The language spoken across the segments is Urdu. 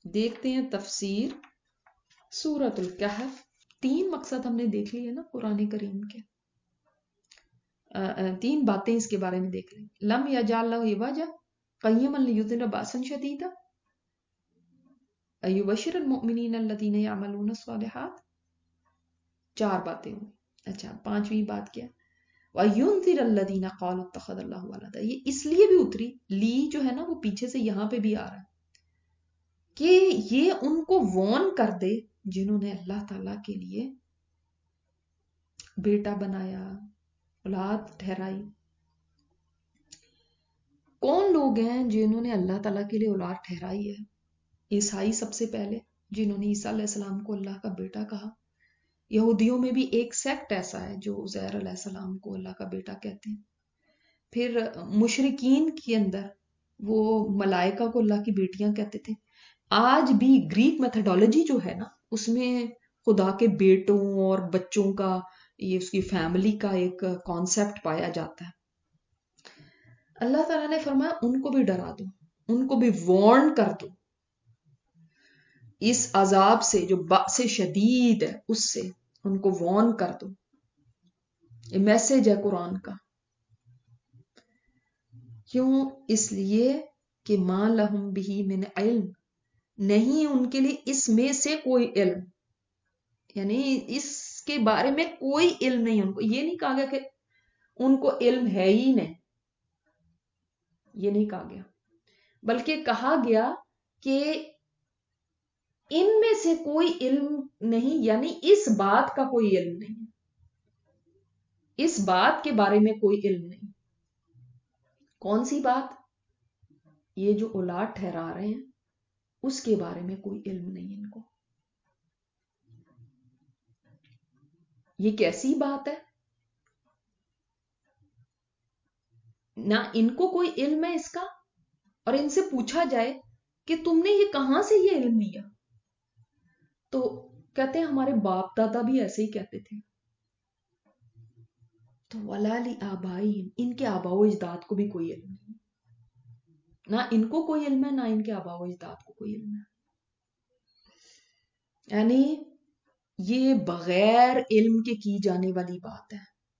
دیکھتے ہیں تفسیر سورۃ الکہف. 3 مقصد ہم نے دیکھ لیے نا قرآن کریم کے. 3 باتیں اس کے بارے میں دیکھ لیں. لم یجعل لہ عوجا قیما لینذر باسا شدیدا ایبشر المؤمنین الذین یعملون الصالحات. 4 باتیں ہوئی. اچھا 5ویں بات کیا؟ وَيُنذِرَ الَّذِينَ قَالُوا اتَّخَذَ اللَّهُ وَلَدًا. یہ اس لیے بھی اتری لی جو ہے نا وہ پیچھے سے یہاں پہ بھی آ رہا ہے کہ یہ ان کو وارن کر دے جنہوں نے اللہ تعالیٰ کے لیے بیٹا بنایا، اولاد ٹھہرائی. کون لوگ ہیں جنہوں نے اللہ تعالیٰ کے لیے اولاد ٹھہرائی ہے؟ عیسائی سب سے پہلے جنہوں نے عیسیٰ علیہ السلام کو اللہ کا بیٹا کہا. یہودیوں میں بھی ایک سیکٹ ایسا ہے جو عزیر علیہ السلام کو اللہ کا بیٹا کہتے ہیں. پھر مشرکین کے اندر وہ ملائکہ کو اللہ کی بیٹیاں کہتے تھے. آج بھی گریک میتھڈالوجی جو ہے نا اس میں خدا کے بیٹوں اور بچوں کا یہ اس کی فیملی کا ایک کانسیپٹ پایا جاتا ہے. اللہ تعالیٰ نے فرمایا ان کو بھی ڈرا دو، ان کو بھی وارن کر دو اس عذاب سے جو بأس شدید ہے، اس سے ان کو وارن کر دو. یہ میسج ہے قرآن کا. کیوں؟ اس لیے کہ ما لہم بہ من علم، نہیں ان کے لیے اس میں سے کوئی علم، یعنی اس کے بارے میں کوئی علم نہیں. ان کو یہ نہیں کہا گیا کہ ان کو علم ہے ہی نہیں، یہ نہیں کہا گیا، بلکہ کہا گیا کہ ان میں سے کوئی علم نہیں، یعنی اس بات کا کوئی علم نہیں، اس بات کے بارے میں کوئی علم نہیں. کون سی بات؟ یہ جو اولاد ٹھہرا رہے ہیں اس کے بارے میں کوئی علم نہیں ان کو. یہ کیسی بات ہے؟ نہ ان کو کوئی علم ہے اس کا، اور ان سے پوچھا جائے کہ تم نے یہ کہاں سے یہ علم لیا، تو کہتے ہیں ہمارے باپ دادا بھی ایسے ہی کہتے تھے. تو وَلَا لِآبَائِهِمْ، ان کے آباء و اجداد کو بھی کوئی علم نہیں، نہ ان کو کوئی علم ہے نہ ان کے آباء و اجداد کو کوئی علم ہے. یعنی یہ بغیر علم کے کی جانے والی بات ہے.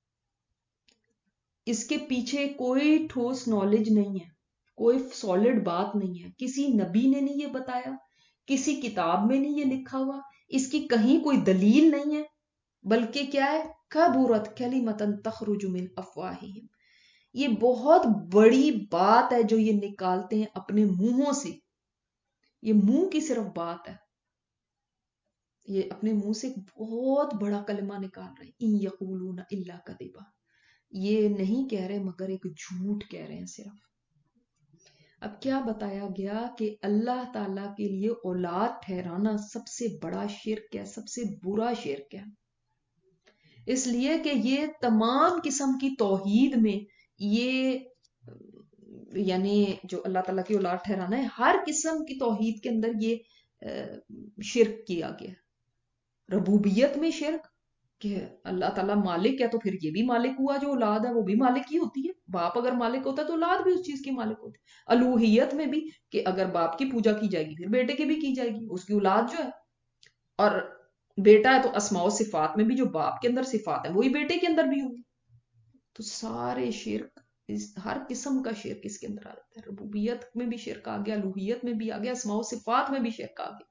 اس کے پیچھے کوئی ٹھوس نالج نہیں ہے، کوئی سالڈ بات نہیں ہے. کسی نبی نے نہیں یہ بتایا، کسی کتاب میں نہیں یہ لکھا ہوا، اس کی کہیں کوئی دلیل نہیں ہے، بلکہ کیا ہے؟ کبرت کلمۃ تخرج من افواہہم. یہ بہت بڑی بات ہے جو یہ نکالتے ہیں اپنے منہوں سے. یہ منہ کی صرف بات ہے، یہ اپنے منہ سے بہت بڑا کلمہ نکال رہے ہیں. ان یقولون الا کذبا، یہ نہیں کہہ رہے مگر ایک جھوٹ کہہ رہے ہیں صرف. اب کیا بتایا گیا کہ اللہ تعالی کے لیے اولاد ٹھہرانا سب سے بڑا شرک ہے، سب سے برا شرک ہے. اس لیے کہ یہ تمام قسم کی توحید میں یہ یعنی جو اللہ تعالیٰ کی اولاد ٹھہرانا ہے، ہر قسم کی توحید کے اندر یہ شرک کیا گیا. ربوبیت میں شرک کہ اللہ تعالیٰ مالک ہے تو پھر یہ بھی مالک ہوا، جو اولاد ہے وہ بھی مالک ہی ہوتی ہے. باپ اگر مالک ہوتا ہے تو اولاد بھی اس چیز کی مالک ہوتی ہے. الوہیت میں بھی کہ اگر باپ کی پوجا کی جائے گی پھر بیٹے کی بھی کی جائے گی، اس کی اولاد جو ہے. اور بیٹا ہے تو اسماء و صفات میں بھی جو باپ کے اندر صفات ہے وہی بیٹے کے اندر بھی ہوگی. تو سارے شرک، ہر قسم کا شرک اس کے اندر آ جاتا ہے. ربوبیت میں بھی شرک آ گیا، الوہیت میں بھی آ گیا، اسماء و صفات میں بھی شرک آ گیا.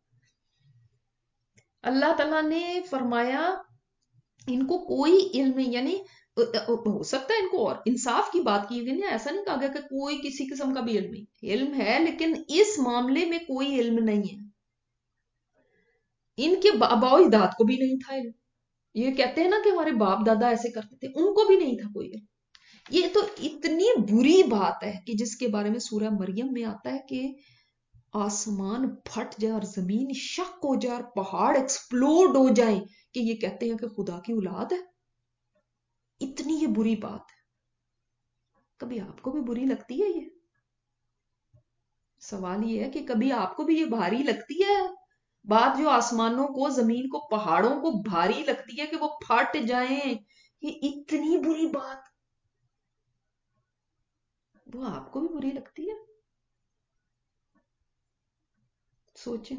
اللہ تعالیٰ نے فرمایا ان کو کوئی علم نہیں، یعنی ہو سکتا ہے ان کو اور انصاف کی بات کی گئی، ایسا نہیں کہا گیا کہ کوئی کسی قسم کا بھی علم نہیں. علم ہے لیکن اس معاملے میں کوئی علم نہیں ہے. ان کے آباء و اجداد کو بھی نہیں تھا علم. یہ کہتے ہیں نا کہ ہمارے باپ دادا ایسے کرتے تھے، ان کو بھی نہیں تھا کوئی علم. یہ تو اتنی بری بات ہے کہ جس کے بارے میں سورہ مریم میں آتا ہے کہ آسمان پھٹ جائے اور زمین شق ہو جائے اور پہاڑ ایکسپلوڈ ہو جائیں کہ یہ کہتے ہیں کہ خدا کی اولاد ہے. اتنی یہ بری بات ہے. کبھی آپ کو بھی بری لگتی ہے یہ؟ سوال یہ ہے کہ کبھی آپ کو بھی یہ بھاری لگتی ہے بات، جو آسمانوں کو، زمین کو، پہاڑوں کو بھاری لگتی ہے کہ وہ پھٹ جائیں؟ یہ اتنی بری بات وہ آپ کو بھی بری لگتی ہے؟ سوچیں،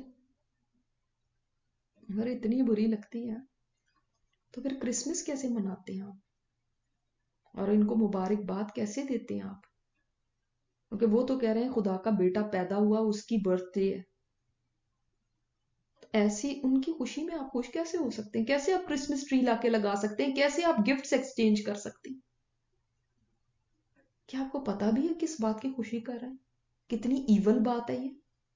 اگر اتنی بری لگتی ہے تو پھر کرسمس کیسے مناتے ہیں آپ، اور ان کو مبارکباد کیسے دیتے ہیں آپ؟ کیونکہ وہ تو کہہ رہے ہیں خدا کا بیٹا پیدا ہوا، اس کی برتھ ڈے ہے. ایسی ان کی خوشی میں آپ خوش کیسے ہو سکتے ہیں؟ کیسے آپ کرسمس ٹری لا کے لگا سکتے ہیں؟ کیسے آپ گفٹس ایکسچینج کر سکتے ہیں؟ کیا آپ کو پتا بھی ہے کس بات کی خوشی کر رہے ہیں؟ کتنی ایول بات ہے یہ.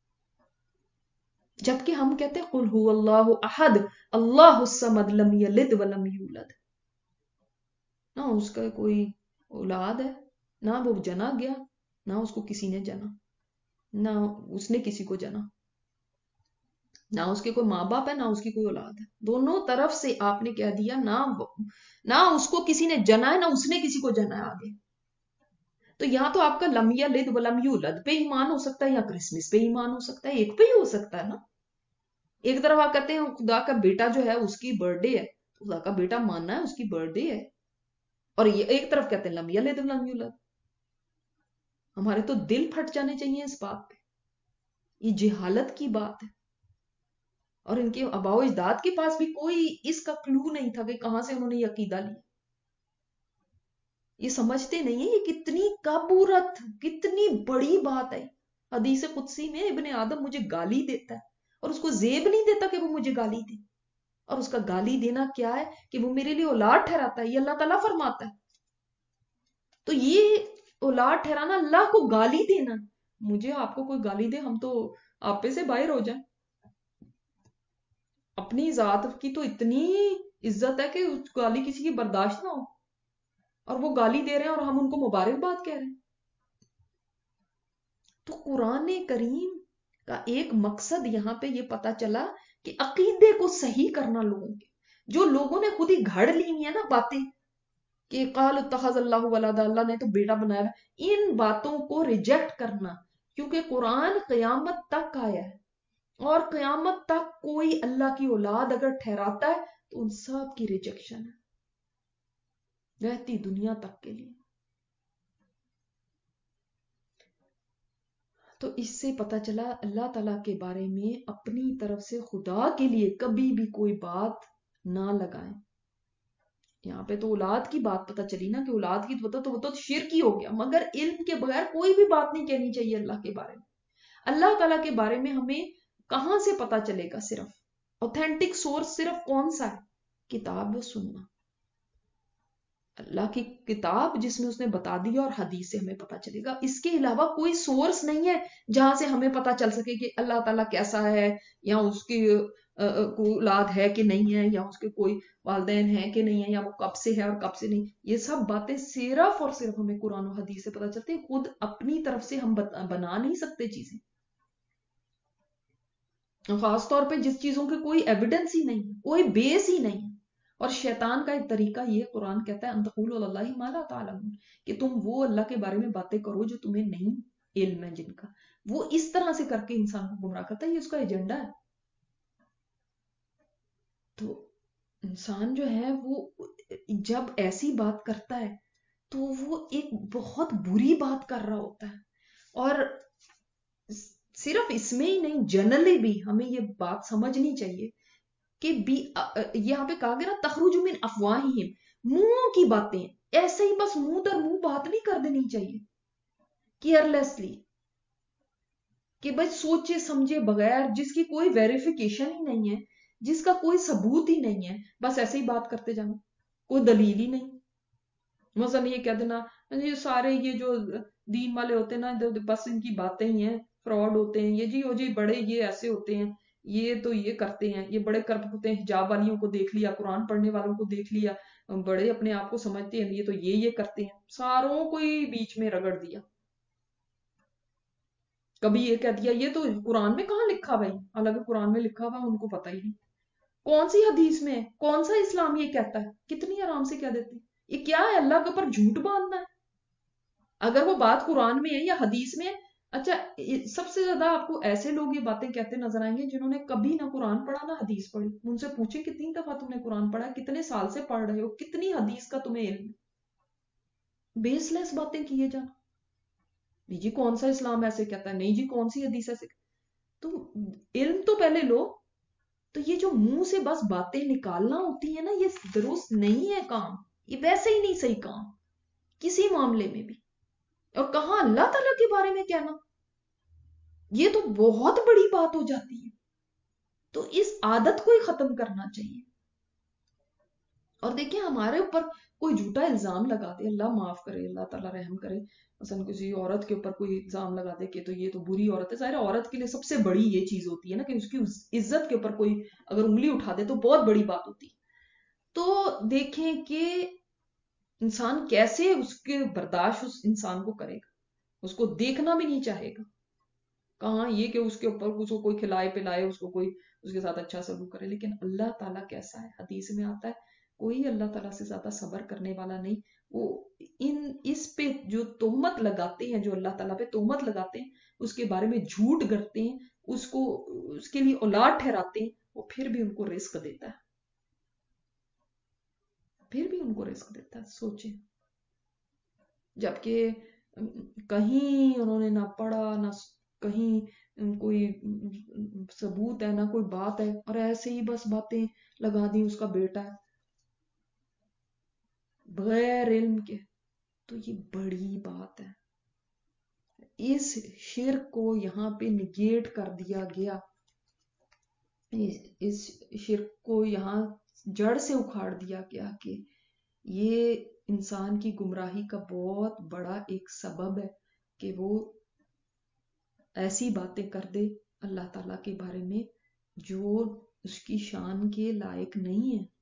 جبکہ ہم کہتے ہیں قل هو اللہ احد اللہ الصمد لم یلد ولم یولد. نہ اس کا کوئی اولاد ہے، نہ وہ جنا گیا، نہ اس کو کسی نے جنا، نہ اس نے کسی کو جنا، نہ اس کے کوئی ماں باپ ہے، نہ اس کی کوئی اولاد ہے. دونوں طرف سے آپ نے کہہ دیا نہ اس کو کسی نے جنا ہے، نہ اس نے کسی کو جنا ہے آگے. تو یہاں تو آپ کا لم یلد ولم یولد پہ ایمان ہو سکتا ہے، یا کرسمس پہ ایمان ہو سکتا ہے، ایک پہ ہی ہو سکتا ہے نا. ایک طرف آپ کہتے ہیں خدا کا بیٹا جو ہے اس کی برتھ ڈے ہے، خدا کا بیٹا ماننا ہے اس کی برتھ ڈے ہے، اور یہ ایک طرف کہتے ہیں لم یلد ولم یولد. ہمارے تو دل پھٹ جانے چاہیے اس بات پہ. یہ جہالت کی بات ہے. اور ان کے آباء و اجداد کے پاس بھی کوئی اس کا کلو نہیں تھا کہ کہاں سے انہوں نے یہ عقیدہ لیا. یہ سمجھتے نہیں ہیں یہ کتنی کبورت، کتنی بڑی بات ہے. حدیث قدسی میں ابن آدم مجھے گالی دیتا ہے اور اس کو زیب نہیں دیتا کہ وہ مجھے گالی دے. اور اس کا گالی دینا کیا ہے کہ وہ میرے لیے اولاد ٹھہراتا ہے، یہ اللہ تعالیٰ فرماتا ہے. تو یہ اولاد ٹھہرانا اللہ کو گالی دینا. مجھے آپ کو کوئی گالی دے ہم تو آپے سے باہر ہو جائیں. اپنی ذات کی تو اتنی عزت ہے کہ گالی کسی کی برداشت نہ ہو، اور وہ گالی دے رہے ہیں اور ہم ان کو مبارکباد کہہ رہے ہیں. تو قرآن کریم کا ایک مقصد یہاں پہ یہ پتا چلا کہ عقیدے کو صحیح کرنا لوگوں کے. جو لوگوں نے خود ہی گھڑ لی ہیں نا باتیں کہ قال اتخذ اللہ ولدا، اللہ نے تو بیٹا بنایا، ان باتوں کو ریجیکٹ کرنا. کیونکہ قرآن قیامت تک آیا ہے، اور قیامت تک کوئی اللہ کی اولاد اگر ٹھہراتا ہے تو ان سب کی ریجیکشن ہے رہتی دنیا تک کے لیے. تو اس سے پتا چلا اللہ تعالیٰ کے بارے میں اپنی طرف سے خدا کے لیے کبھی بھی کوئی بات نہ لگائیں. یہاں پہ تو اولاد کی بات پتا چلی نا کہ اولاد کی تو وہ تو شرک ہی ہو گیا، مگر علم کے بغیر کوئی بھی بات نہیں کہنی چاہیے اللہ کے بارے میں. اللہ تعالیٰ کے بارے میں ہمیں کہاں سے پتا چلے گا؟ صرف اوتھینٹک سورس صرف کون سا ہے؟ کتاب و سننا، اللہ کی کتاب جس میں اس نے بتا دیا، اور حدیث سے ہمیں پتا چلے گا. اس کے علاوہ کوئی سورس نہیں ہے جہاں سے ہمیں پتا چل سکے کہ اللہ تعالیٰ کیسا ہے، یا اس کی کوئی اولاد ہے کہ نہیں ہے، یا اس کے کوئی والدین ہیں کہ نہیں ہے، یا وہ کب سے ہے اور کب سے نہیں. یہ سب باتیں صرف اور صرف ہمیں قرآن و حدیث سے پتا چلتی ہیں. خود اپنی طرف سے ہم بنا نہیں سکتے چیزیں، خاص طور پہ جس چیزوں کے کوئی ایویڈنس ہی نہیں ہے، کوئی بیس ہی نہیں ہے. اور شیطان کا ایک طریقہ یہ قرآن کہتا ہے ان تقولوا علی اللہ ما لا تعلمون، کہ تم وہ اللہ کے بارے میں باتیں کرو جو تمہیں نہیں علم ہے جن کا. وہ اس طرح سے کر کے انسان کو گمراہ کرتا ہے، یہ اس کا ایجنڈا ہے. تو انسان جو ہے وہ جب ایسی بات کرتا ہے تو وہ ایک بہت بری بات کر رہا ہوتا ہے. اور صرف اس میں ہی نہیں، جنرلی بھی ہمیں یہ بات سمجھنی چاہیے کہ یہاں پہ کہا گیا نا تخرج من افواہہم، منہ کی باتیں ایسے ہی بس منہ در منہ بات نہیں کر دینی چاہیے کیئرلیسلی، کہ بھائی سوچے سمجھے بغیر، جس کی کوئی ویریفیکیشن ہی نہیں ہے، جس کا کوئی ثبوت ہی نہیں ہے، بس ایسے ہی بات کرتے جانا، کوئی دلیل ہی نہیں. مثلا یہ کہہ دینا یہ سارے یہ جو دین والے ہوتے ہیں نا بس ان کی باتیں ہی ہیں، فراڈ ہوتے ہیں، یہ جی بڑے یہ ایسے ہوتے ہیں، یہ تو یہ کرتے ہیں، یہ بڑے کرپ ہوتے ہیں، حجاب والیوں کو دیکھ لیا، قرآن پڑھنے والوں کو دیکھ لیا، بڑے اپنے آپ کو سمجھتے ہیں، یہ تو یہ کرتے ہیں. ساروں کو ہی بیچ میں رگڑ دیا. کبھی یہ کہہ دیا یہ تو قرآن میں کہاں لکھا بھائی، حالانکہ قرآن میں لکھا ہوا ان کو پتہ ہی نہیں. کون سی حدیث میں، کون سا اسلام یہ کہتا ہے؟ کتنی آرام سے کہہ دیتے ہیں. یہ کیا ہے؟ اللہ کے اوپر جھوٹ باندھنا ہے. اگر وہ بات قرآن میں ہے یا حدیث میں ہے. اچھا سب سے زیادہ آپ کو ایسے لوگ یہ باتیں کہتے نظر آئیں گے جنہوں نے کبھی نہ قرآن پڑھا نہ حدیث پڑھی. ان سے پوچھیں کتنی دفعہ تم نے قرآن پڑھا، کتنے سال سے پڑھ رہے ہو، کتنی حدیث کا تمہیں علم. بیس لیس باتیں کیے جانا. نہیں جی کون سا اسلام ایسے کہتا ہے، نہیں جی کون سی حدیث ایسے. تو علم تو پہلے لو. تو یہ جو منہ سے بس باتیں نکالنا ہوتی ہیں نا، یہ درست نہیں ہے کام. یہ ویسے ہی نہیں صحیح کام کسی معاملے میں بھی. اور کہاں اللہ تعالیٰ کے بارے میں کہنا، یہ تو بہت بڑی بات ہو جاتی ہے. تو اس عادت کو ہی ختم کرنا چاہیے. اور دیکھیں ہمارے اوپر کوئی جھوٹا الزام لگا دے، اللہ معاف کرے، اللہ تعالیٰ رحم کرے، مثلا کسی عورت کے اوپر کوئی الزام لگا دے کہ تو یہ تو بری عورت ہے. ظاہر عورت کے لیے سب سے بڑی یہ چیز ہوتی ہے نا کہ اس کی عزت کے اوپر کوئی اگر انگلی اٹھا دے تو بہت بڑی بات ہوتی ہے. تو دیکھیں کہ انسان کیسے اس کے برداشت اس انسان کو کرے گا، اس کو دیکھنا بھی نہیں چاہے گا. کہاں یہ کہ اس کے اوپر اس کو کوئی کھلائے پلائے، اس کو کوئی اس کے ساتھ اچھا سلوک کرے. لیکن اللہ تعالیٰ کیسا ہے؟ حدیث میں آتا ہے کوئی اللہ تعالیٰ سے زیادہ صبر کرنے والا نہیں. وہ اس پہ جو تہمت لگاتے ہیں، جو اللہ تعالیٰ پہ تہمت لگاتے ہیں، اس کے بارے میں جھوٹ گڑتے ہیں، اس کے لیے اولاد ٹھہراتے ہیں، وہ پھر بھی ان کو رزق دیتا ہے. پھر بھی ان کو رزق دیتا ہے. سوچیں، جبکہ کہیں انہوں نے نہ پڑھا، نہ کہیں کوئی ثبوت ہے، نہ کوئی بات ہے، اور ایسے ہی بس باتیں لگا دی اس کا بیٹا ہے بغیر علم کے. تو یہ بڑی بات ہے. اس شرک کو یہاں پہ نگیٹ کر دیا گیا، اس شرک کو یہاں جڑ سے اکھاڑ دیا گیا کہ یہ انسان کی گمراہی کا بہت بڑا ایک سبب ہے کہ وہ ایسی باتیں کر دے اللہ تعالیٰ کے بارے میں جو اس کی شان کے لائق نہیں ہے.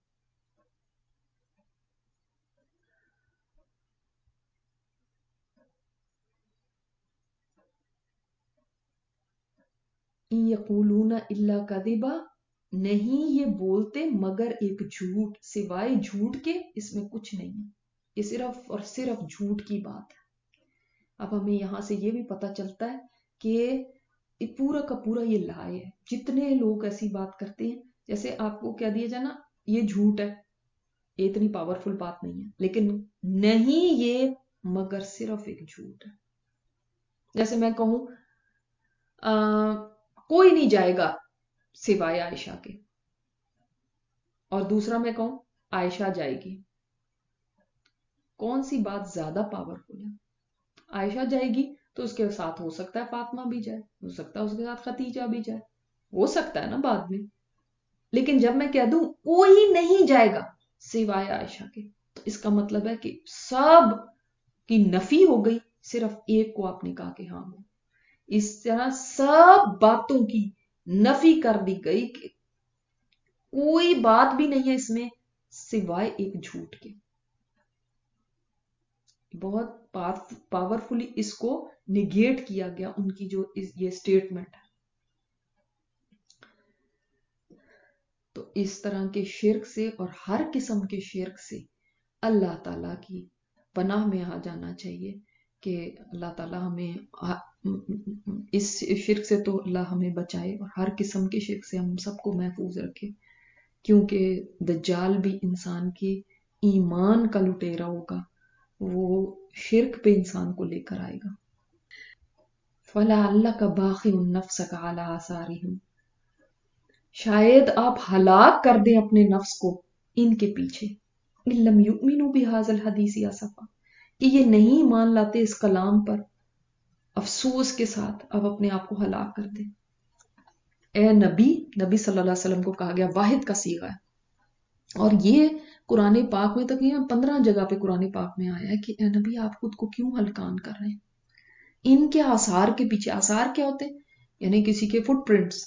یقولون الا کذبا، نہیں یہ بولتے مگر ایک جھوٹ، سوائے جھوٹ کے اس میں کچھ نہیں ہے. یہ صرف اور صرف جھوٹ کی بات ہے. اب ہمیں یہاں سے یہ بھی پتہ چلتا ہے کہ یہ پورا کا پورا یہ لائے ہے. جتنے لوگ ایسی بات کرتے ہیں، جیسے آپ کو کہہ دیا جائے نا یہ جھوٹ ہے، یہ اتنی پاورفل بات نہیں ہے، لیکن نہیں یہ مگر صرف ایک جھوٹ ہے. جیسے میں کہوں کوئی نہیں جائے گا سوائے عائشہ کے، اور دوسرا میں کہوں عائشہ جائے گی. کون سی بات زیادہ پاورفل ہے؟ عائشہ جائے گی تو اس کے ساتھ ہو سکتا ہے فاطمہ بھی جائے، ہو سکتا ہے اس کے ساتھ ختیجہ بھی جائے، ہو سکتا ہے نا بعد میں. لیکن جب میں کہہ دوں کوئی نہیں جائے گا سوائے عائشہ کے، تو اس کا مطلب ہے کہ سب کی نفی ہو گئی، صرف ایک کو آپ نے کہا کہ ہاں ہو. اس طرح سب باتوں کی نفی کر دی گئی کہ کوئی بات بھی نہیں ہے اس میں سوائے ایک جھوٹ کے. بہت پاورفلی اس کو نگیٹ کیا گیا، ان کی جو یہ سٹیٹمنٹ ہے. تو اس طرح کے شرک سے اور ہر قسم کے شرک سے اللہ تعالیٰ کی پناہ میں آ جانا چاہیے کہ اللہ تعالیٰ ہمیں اس شرک سے تو اللہ ہمیں بچائے، اور ہر قسم کے شرک سے ہم سب کو محفوظ رکھے، کیونکہ دجال بھی انسان کی ایمان کا لٹیرا ہوگا، وہ شرک پہ انسان کو لے کر آئے گا. فَلَعَلَّكَ بَاخِعٌ نَفْسَكَ عَلَىٰ آثَارِهِمْ، شاید آپ ہلاک کر دیں اپنے نفس کو ان کے پیچھے. إِن لَمْ يُؤْمِنُوا بِهَٰذَا الْحَدِيثِ آسَفًا، کہ یہ نہیں مان لاتے اس کلام پر، افسوس کے ساتھ آپ اپنے آپ کو ہلاک کر دیں. اے نبی صلی اللہ علیہ وسلم کو کہا گیا واحد کا صیغہ ہے، اور یہ قرآن پاک میں تقریباً 15 جگہ پہ قرآن پاک میں آیا ہے کہ اے نبی آپ خود کو کیوں ہلکان کر رہے ہیں ان کے آثار کے پیچھے. آثار کیا ہوتے ہیں؟ یعنی کسی کے فٹ پرنٹس،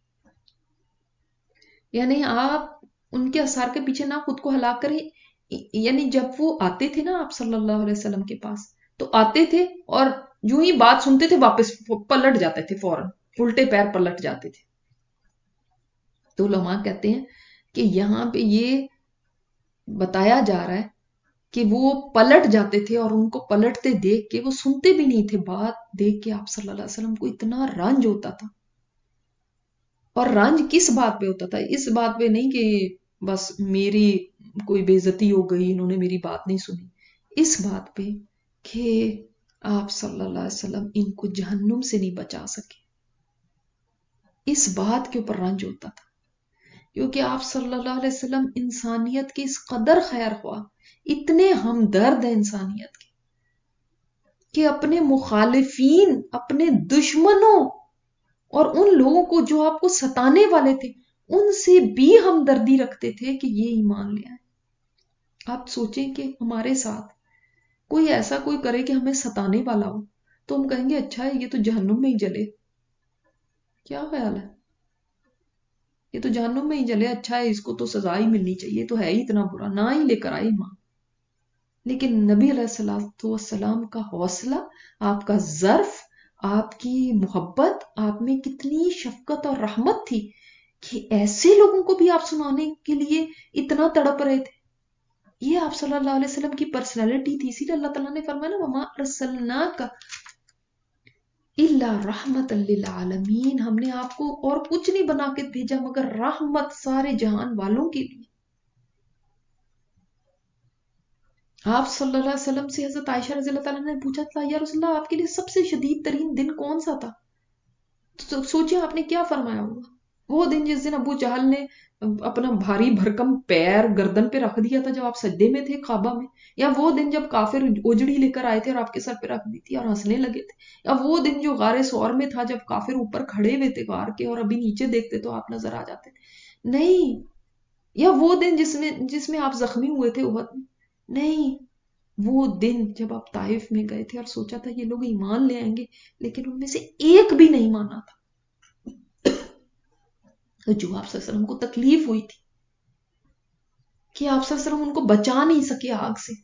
یعنی آپ ان کے آثار کے پیچھے نہ خود کو ہلاک کریں. یعنی جب وہ آتے تھے نا آپ صلی اللہ علیہ وسلم کے پاس، تو آتے تھے اور جو ہی بات سنتے تھے واپس پلٹ جاتے تھے، فوراً الٹے پیر پلٹ جاتے تھے. تو علماء کہتے ہیں کہ یہاں پہ یہ بتایا جا رہا ہے کہ وہ پلٹ جاتے تھے، اور ان کو پلٹتے دیکھ کے وہ سنتے بھی نہیں تھے. بات دیکھ کے آپ صلی اللہ علیہ وسلم کو اتنا رنج ہوتا تھا. اور رنج کس بات پہ ہوتا تھا؟ اس بات پہ نہیں کہ بس میری کوئی بے عزتی ہو گئی، انہوں نے میری بات نہیں سنی. اس بات پہ کہ آپ صلی اللہ علیہ وسلم ان کو جہنم سے نہیں بچا سکے. اس بات کے اوپر رنج ہوتا تھا، کیونکہ آپ صلی اللہ علیہ وسلم انسانیت کے اس قدر خیر خواہ، اتنے ہمدرد ہیں انسانیت کے، کہ اپنے مخالفین، اپنے دشمنوں اور ان لوگوں کو جو آپ کو ستانے والے تھے، ان سے بھی ہمدردی رکھتے تھے کہ یہ ایمان لے آئے۔ آپ سوچیں کہ ہمارے ساتھ کوئی ایسا کوئی کرے کہ ہمیں ستانے والا ہو، تو ہم کہیں گے اچھا ہے یہ تو جہنم میں ہی جلے، کیا خیال ہے؟ یہ تو جہنم میں ہی جلے، اچھا ہے اس کو تو سزا ہی ملنی چاہیے، تو ہے ہی اتنا برا، نہ ہی لے کر آئے ایمان۔ لیکن نبی علیہ الصلوۃ والسلام کا حوصلہ، آپ کا ظرف، آپ کی محبت، آپ میں کتنی شفقت اور رحمت تھی کہ ایسے لوگوں کو بھی آپ سنانے کے لیے اتنا تڑپ رہے تھے۔ یہ آپ صلی اللہ علیہ وسلم کی پرسنالٹی تھی، اسی لیے اللہ تعالیٰ نے فرمایا نا وَمَا أَرْسَلْنَاكَ إِلَّا رَحْمَةً لِّلْعَالَمِينَ، ہم نے آپ کو اور کچھ نہیں بنا کے بھیجا مگر رحمت سارے جہان والوں کے لیے۔ آپ صلی اللہ علیہ وسلم سے حضرت عائشہ رضی اللہ تعالیٰ نے پوچھا تھا یا رسول اللہ آپ کے لیے سب سے شدید ترین دن کون سا تھا؟ تو سوچیں آپ نے کیا فرمایا ہوگا۔ وہ دن جس دن ابو جہل نے اپنا بھاری بھرکم پیر گردن پہ رکھ دیا تھا جب آپ سجدے میں تھے کعبہ میں، یا وہ دن جب کافر اجڑی لے کر آئے تھے اور آپ کے سر پہ رکھ دی تھی اور ہنسنے لگے تھے، یا وہ دن جو غار ثور میں تھا جب کافر اوپر کھڑے ہوئے تھے غار کے اور ابھی نیچے دیکھتے تو آپ نظر آ جاتے؟ نہیں۔ یا وہ دن جس میں آپ زخمی ہوئے تھے احد میں؟ نہیں۔ وہ دن جب آپ طائف میں گئے تھے اور سوچا تھا یہ لوگ ایمان لے آئیں گے، لیکن ان میں سے ایک بھی نہیں مانا تھا، جو آپ صلی اللہ علیہ وسلم کو تکلیف ہوئی تھی کہ آپ صلی اللہ علیہ وسلم ان کو بچا نہیں سکے آگ سے،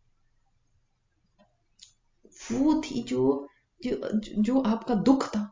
وہ تھی جو آپ کا دکھ تھا۔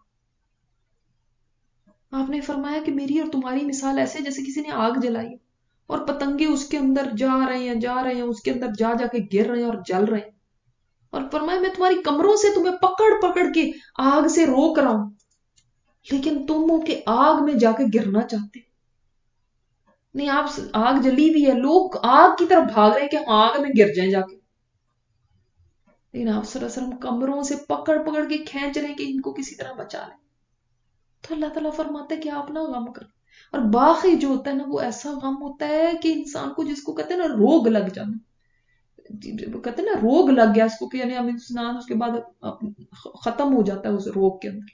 آپ نے فرمایا کہ میری اور تمہاری مثال ایسے جیسے کسی نے آگ جلائی اور پتنگے اس کے اندر جا رہے ہیں اس کے اندر جا کے گر رہے ہیں اور جل رہے ہیں، اور فرمایا میں تمہاری کمروں سے تمہیں پکڑ پکڑ کے آگ سے روک رہا ہوں، لیکن تم ہو کہ آگ میں جا کے گرنا چاہتے نہیں۔ آپ آگ جلی ہوئی ہے، لوگ آگ کی طرف بھاگ رہے ہیں کہ ہم آگ میں گر جائیں جا کے، لیکن آپ صلی اللہ علیہ وسلم کمروں سے پکڑ پکڑ کے کھینچ رہے ہیں کہ ان کو کسی طرح بچا لیں۔ تو اللہ تعالیٰ فرماتا ہے کہ آپ نہ غم کریں، اور باقی جو ہوتا ہے نا وہ ایسا غم ہوتا ہے کہ انسان کو، جس کو کہتے ہیں نا روگ لگ جانا، کہتے ہیں نا روگ لگ گیا اس کو، کہ یعنی انسان اس کے بعد ختم ہو جاتا ہے اس روگ کے اندر۔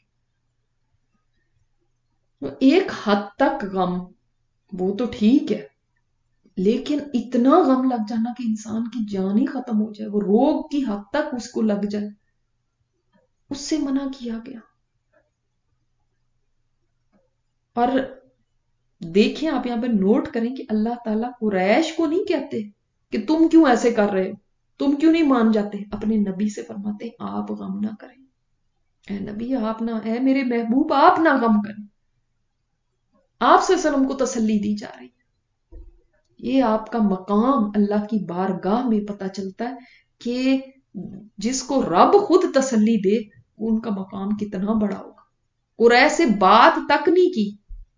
ایک حد تک غم وہ تو ٹھیک ہے، لیکن اتنا غم لگ جانا کہ انسان کی جان ہی ختم ہو جائے، وہ روگ کی حد تک اس کو لگ جائے، اس سے منع کیا گیا۔ اور دیکھیں آپ یہاں پہ نوٹ کریں کہ اللہ تعالیٰ قریش کو نہیں کہتے کہ تم کیوں ایسے کر رہے ہو، تم کیوں نہیں مان جاتے، اپنے نبی سے فرماتے آپ غم نہ کریں، اے نبی آپ نہ، اے میرے محبوب آپ نہ غم کریں، آپ صلی اللہ علیہ وسلم کو تسلی دی جا رہی ہے۔ یہ آپ کا مقام اللہ کی بارگاہ میں پتہ چلتا ہے کہ جس کو رب خود تسلی دے ان کا مقام کتنا بڑا ہوگا۔ قریش سے بات تک نہیں کی،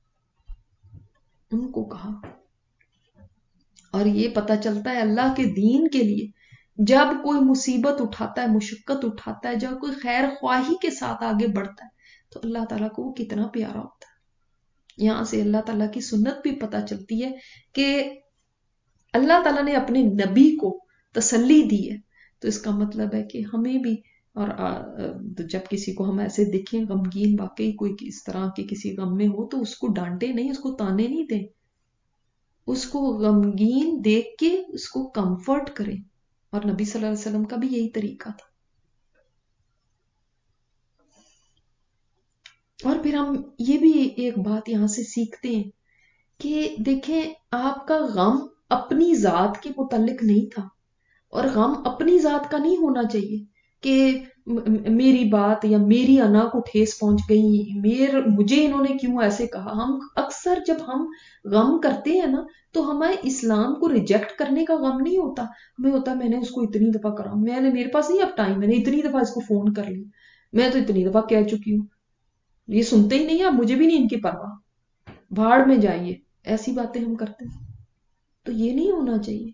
ان کو کہا۔ اور یہ پتہ چلتا ہے اللہ کے دین کے لیے جب کوئی مصیبت اٹھاتا ہے، مشقت اٹھاتا ہے، جب کوئی خیر خواہی کے ساتھ آگے بڑھتا ہے تو اللہ تعالیٰ کو وہ کتنا پیارا ہوتا ہے۔ یہاں سے اللہ تعالیٰ کی سنت بھی پتہ چلتی ہے کہ اللہ تعالیٰ نے اپنے نبی کو تسلی دی ہے، تو اس کا مطلب ہے کہ ہمیں بھی، اور جب کسی کو ہم ایسے دیکھیں غمگین، واقعی کوئی اس طرح کے کسی غم میں ہو، تو اس کو ڈانٹے نہیں، اس کو تانے نہیں دیں، اس کو غمگین دیکھ کے اس کو کمفرٹ کریں، اور نبی صلی اللہ علیہ وسلم کا بھی یہی طریقہ تھا۔ اور پھر ہم یہ بھی ایک بات یہاں سے سیکھتے ہیں کہ دیکھیں آپ کا غم اپنی ذات کے متعلق نہیں تھا، اور غم اپنی ذات کا نہیں ہونا چاہیے کہ میری بات یا میری انا کو ٹھیس پہنچ گئی، مجھے انہوں نے کیوں ایسے کہا۔ ہم اکثر جب ہم غم کرتے ہیں نا تو ہمیں اسلام کو ریجیکٹ کرنے کا غم نہیں ہوتا، ہمیں ہوتا ہے میں نے اس کو اتنی دفعہ کرا، میرے پاس نہیں اب ٹائم، میں نے اتنی دفعہ اس کو فون کر لیا، میں تو اتنی دفعہ کہہ چکی ہوں، یہ سنتے ہی نہیں، اب مجھے بھی نہیں ان کی پرواہ، بھاڑ میں جائیے، ایسی باتیں ہم کرتے ہیں۔ تو یہ نہیں ہونا چاہیے،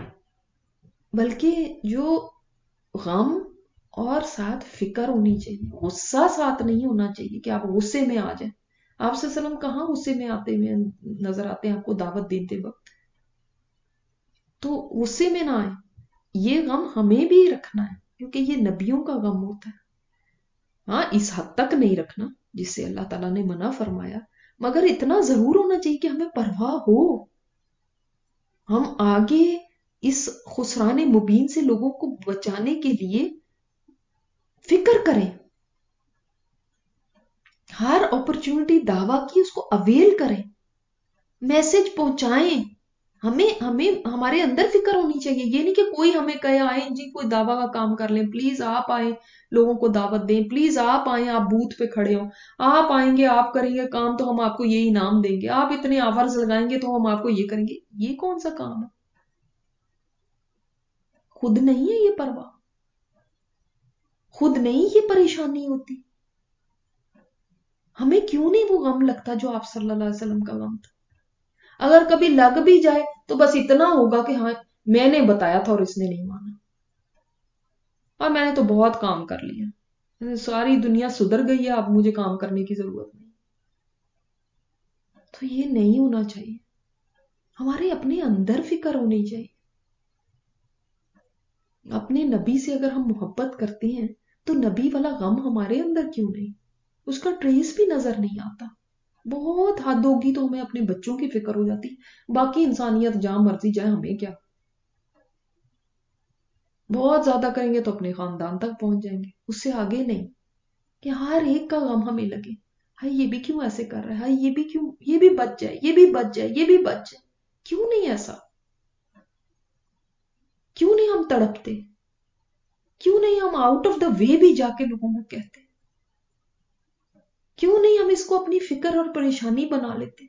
بلکہ جو غم اور ساتھ فکر ہونی چاہیے، غصہ ساتھ نہیں ہونا چاہیے کہ آپ غصے میں آ جائیں، آپ صلی اللہ علیہ وسلم کہاں غصے میں آتے ہوئے نظر آتے ہیں آپ کو دعوت دیتے وقت؟ تو غصے میں نہ آئے. یہ غم ہمیں بھی رکھنا ہے کیونکہ یہ نبیوں کا غم ہوتا ہے. ہاں اس حد تک نہیں رکھنا جس سے اللہ تعالیٰ نے منع فرمایا، مگر اتنا ضرور ہونا چاہیے کہ ہمیں پرواہ ہو، ہم آگے اس خسران مبین سے لوگوں کو بچانے کے لیے فکر کریں، ہر اپرچونٹی دعویٰ کی اس کو اویل کریں، میسج پہنچائیں. ہمیں ہمارے اندر فکر ہونی چاہیے. یہ نہیں کہ کوئی ہمیں کہے آئیں جی کوئی دعویٰ کا کام کر لیں، پلیز آپ آئیں لوگوں کو دعوت دیں، پلیز آپ آئیں، آپ بوتھ پہ کھڑے ہوں، آپ آئیں گے آپ کریں گے کام تو ہم آپ کو یہ انعام دیں گے، آپ اتنے آورز لگائیں گے تو ہم آپ کو یہ کریں گے. یہ کون سا کام ہے؟ خود نہیں ہے یہ پرواہ، خود نہیں یہ پریشانی ہوتی. ہمیں کیوں نہیں وہ غم لگتا جو آپ صلی اللہ علیہ وسلم کا غم تھا؟ اگر کبھی لگ بھی جائے تو بس اتنا ہوگا کہ ہاں میں نے بتایا تھا اور اس نے نہیں مانا، اور میں نے تو بہت کام کر لیا، ساری دنیا سدھر گئی ہے، اب مجھے کام کرنے کی ضرورت نہیں. تو یہ نہیں ہونا چاہیے. ہمارے اپنے اندر فکر ہونی چاہیے. اپنے نبی سے اگر ہم محبت کرتے ہیں تو نبی والا غم ہمارے اندر کیوں نہیں؟ اس کا ٹریس بھی نظر نہیں آتا. بہت حد ہوگی تو ہمیں اپنے بچوں کی فکر ہو جاتی، باقی انسانیت جہاں مرضی جائے ہمیں کیا. بہت زیادہ کریں گے تو اپنے خاندان تک پہنچ جائیں گے، اس سے آگے نہیں. کہ ہر ایک کا غم ہمیں لگے، ہائی یہ بھی کیوں ایسے کر رہا ہے، ہائی یہ بھی کیوں، یہ بھی بچ جائے، یہ بھی بچ جائے، یہ بھی بچ جائے. کیوں نہیں ایسا؟ کیوں نہیں ہم تڑپتے؟ کیوں نہیں ہم آؤٹ آف دا وے بھی جا کے لوگوں کو کہتے؟ کیوں نہیں ہم اس کو اپنی فکر اور پریشانی بنا لیتے؟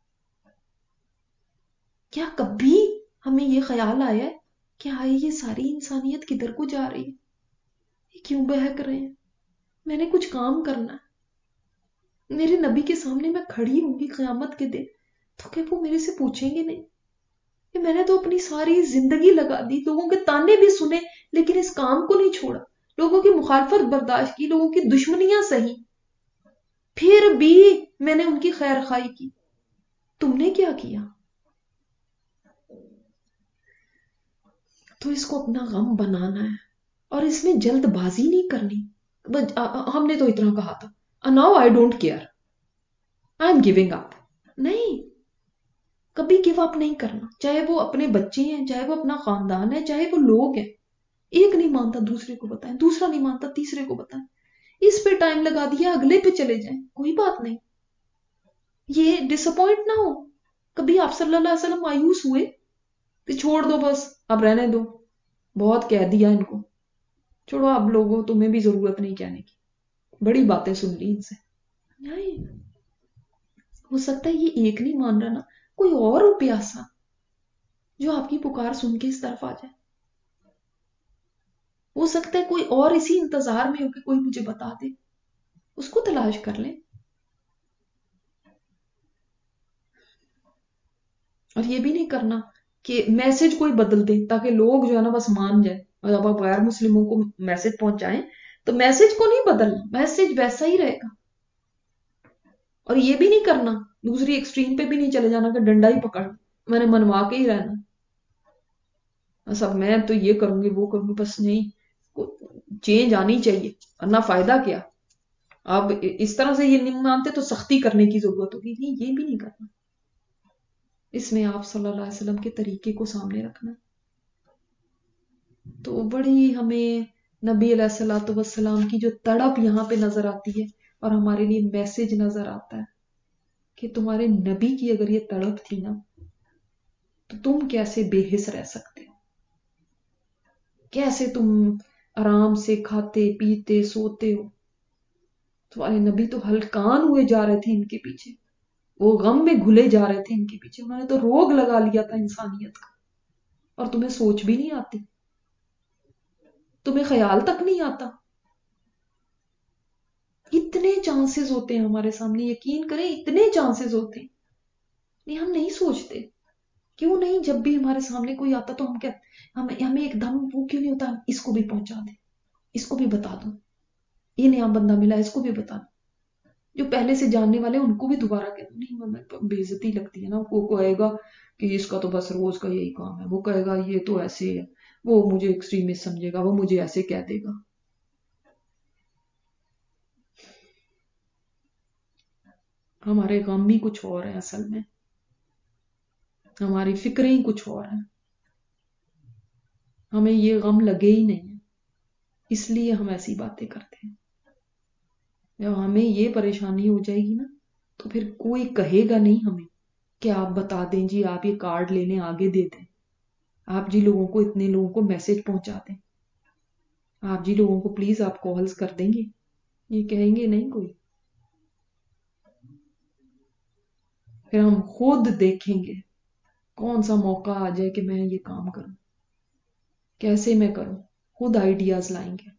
کیا کبھی ہمیں یہ خیال آیا ہے کہ ہائی یہ ساری انسانیت کدھر کو جا رہی ہے، یہ کیوں بہک رہے ہیں؟ میں نے کچھ کام کرنا ہے، میرے نبی کے سامنے میں کھڑی ہوں گی قیامت کے دن تو کہ وہ میرے سے پوچھیں گے نہیں کہ میں نے تو اپنی ساری زندگی لگا دی، لوگوں کے تانے بھی سنے لیکن اس کام کو نہیں چھوڑا، لوگوں کی مخالفت برداشت کی، لوگوں کی دشمنیاں سہی، پھر بھی میں نے ان کی خیر خواہی کی، تم نے کیا کیا؟ تو اس کو اپنا غم بنانا ہے اور اس میں جلد بازی نہیں کرنی. ہم نے تو اتنا کہا تھا، now I don't care, I am giving up. نہیں، کبھی گیو اپ نہیں کرنا، چاہے وہ اپنے بچے ہیں، چاہے وہ اپنا خاندان ہے، چاہے وہ لوگ ہیں. ایک نہیں مانتا دوسرے کو بتائیں، دوسرا نہیں مانتا تیسرے کو بتائیں، اس پہ ٹائم لگا دیا اگلے پہ چلے جائیں، کوئی بات نہیں. یہ ڈس اپوائنٹ نہ ہو. کبھی آپ صلی اللہ علیہ وسلم مایوس ہوئے کہ چھوڑ دو بس اب رہنے دو، بہت کہہ دیا ان کو، چھوڑو اب لوگوں تمہیں بھی ضرورت نہیں کہنے کی، بڑی باتیں سن لی ان سے؟ نہیں، ہو سکتا ہے یہ ایک نہیں مان رہا نا، کوئی اور ہو پیاسا جو آپ کی پکار سن کے اس طرف آ جائے. ہو سکتا ہے کوئی اور اسی انتظار میں ہو کہ کوئی مجھے بتا دے، اس کو تلاش کر لیں. اور یہ بھی نہیں کرنا کہ میسج کوئی بدل دے تاکہ لوگ جو ہے نا بس مان جائیں، اور جب آپ غیر مسلموں کو میسج پہنچائیں تو میسج کو نہیں بدلنا، میسج ویسا ہی رہے گا. اور یہ بھی نہیں کرنا، دوسری ایکسٹریم پہ بھی نہیں چلے جانا کہ ڈنڈا ہی پکڑ میں نے منوا کے ہی رہنا، بس اب میں تو یہ کروں گی وہ کروں گی، بس نہیں، چینج آنی چاہیے ورنہ فائدہ کیا. اب اس طرح سے یہ نہیں مانتے تو سختی کرنے کی ضرورت ہوگی، نہیں یہ بھی نہیں کرنا. اس میں آپ صلی اللہ علیہ وسلم کے طریقے کو سامنے رکھنا. تو بڑی ہمیں نبی علیہ الصلوۃ والسلام کی جو تڑپ یہاں پہ نظر آتی ہے اور ہمارے لیے میسج نظر آتا ہے کہ تمہارے نبی کی اگر یہ تڑپ تھی نا تو تم کیسے بے حس رہ سکتے ہو، کیسے تم آرام سے کھاتے پیتے سوتے ہو. تمہارے نبی تو ہلکان ہوئے جا رہے تھے ان کے پیچھے، وہ غم میں گھلے جا رہے تھے ان کے پیچھے، انہوں نے تو روگ لگا لیا تھا انسانیت کا، اور تمہیں سوچ بھی نہیں آتی، تمہیں خیال تک نہیں آتا. اتنے چانسز ہوتے ہیں ہمارے سامنے، یقین کریں اتنے چانسز ہوتے ہیں، نہیں ہم نہیں سوچتے. کیوں نہیں جب بھی ہمارے سامنے کوئی آتا تو ہم کیا، ہمیں ایک دم وہ کیوں نہیں ہوتا اس کو بھی پہنچا دیں، اس کو بھی بتا دو، یہ نیا بندہ ملا اس کو بھی بتا دو. جو پہلے سے جاننے والے ان کو بھی دوبارہ کہتے نہیں، بےعزتی لگتی ہے نا. وہ کہے گا کہ اس کا تو بس روز کا یہی کام ہے، وہ کہے گا یہ تو ایسے ہے، وہ مجھے ایکسٹریمسٹ سمجھے گا، وہ مجھے ایسے کہہ دے گا. ہمارے غم بھی کچھ اور ہیں اصل میں، ہماری فکریں ہی کچھ اور ہیں. ہمیں یہ غم لگے ہی نہیں ہے، اس لیے ہم ایسی باتیں کرتے ہیں. جب ہمیں یہ پریشانی ہو جائے گی نا تو پھر کوئی کہے گا نہیں ہمیں کہ آپ بتا دیں جی، آپ یہ کارڈ لینے آگے دے دیں، آپ جی لوگوں کو اتنے لوگوں کو میسج پہنچا دیں، آپ جی لوگوں کو پلیز آپ کالز کر دیں گے. یہ کہیں گے نہیں کوئی. پھر ہم خود دیکھیں گے کون سا موقع آ جائے کہ میں یہ کام کروں، کیسے میں کروں، خود آئیڈیاز لائیں گے.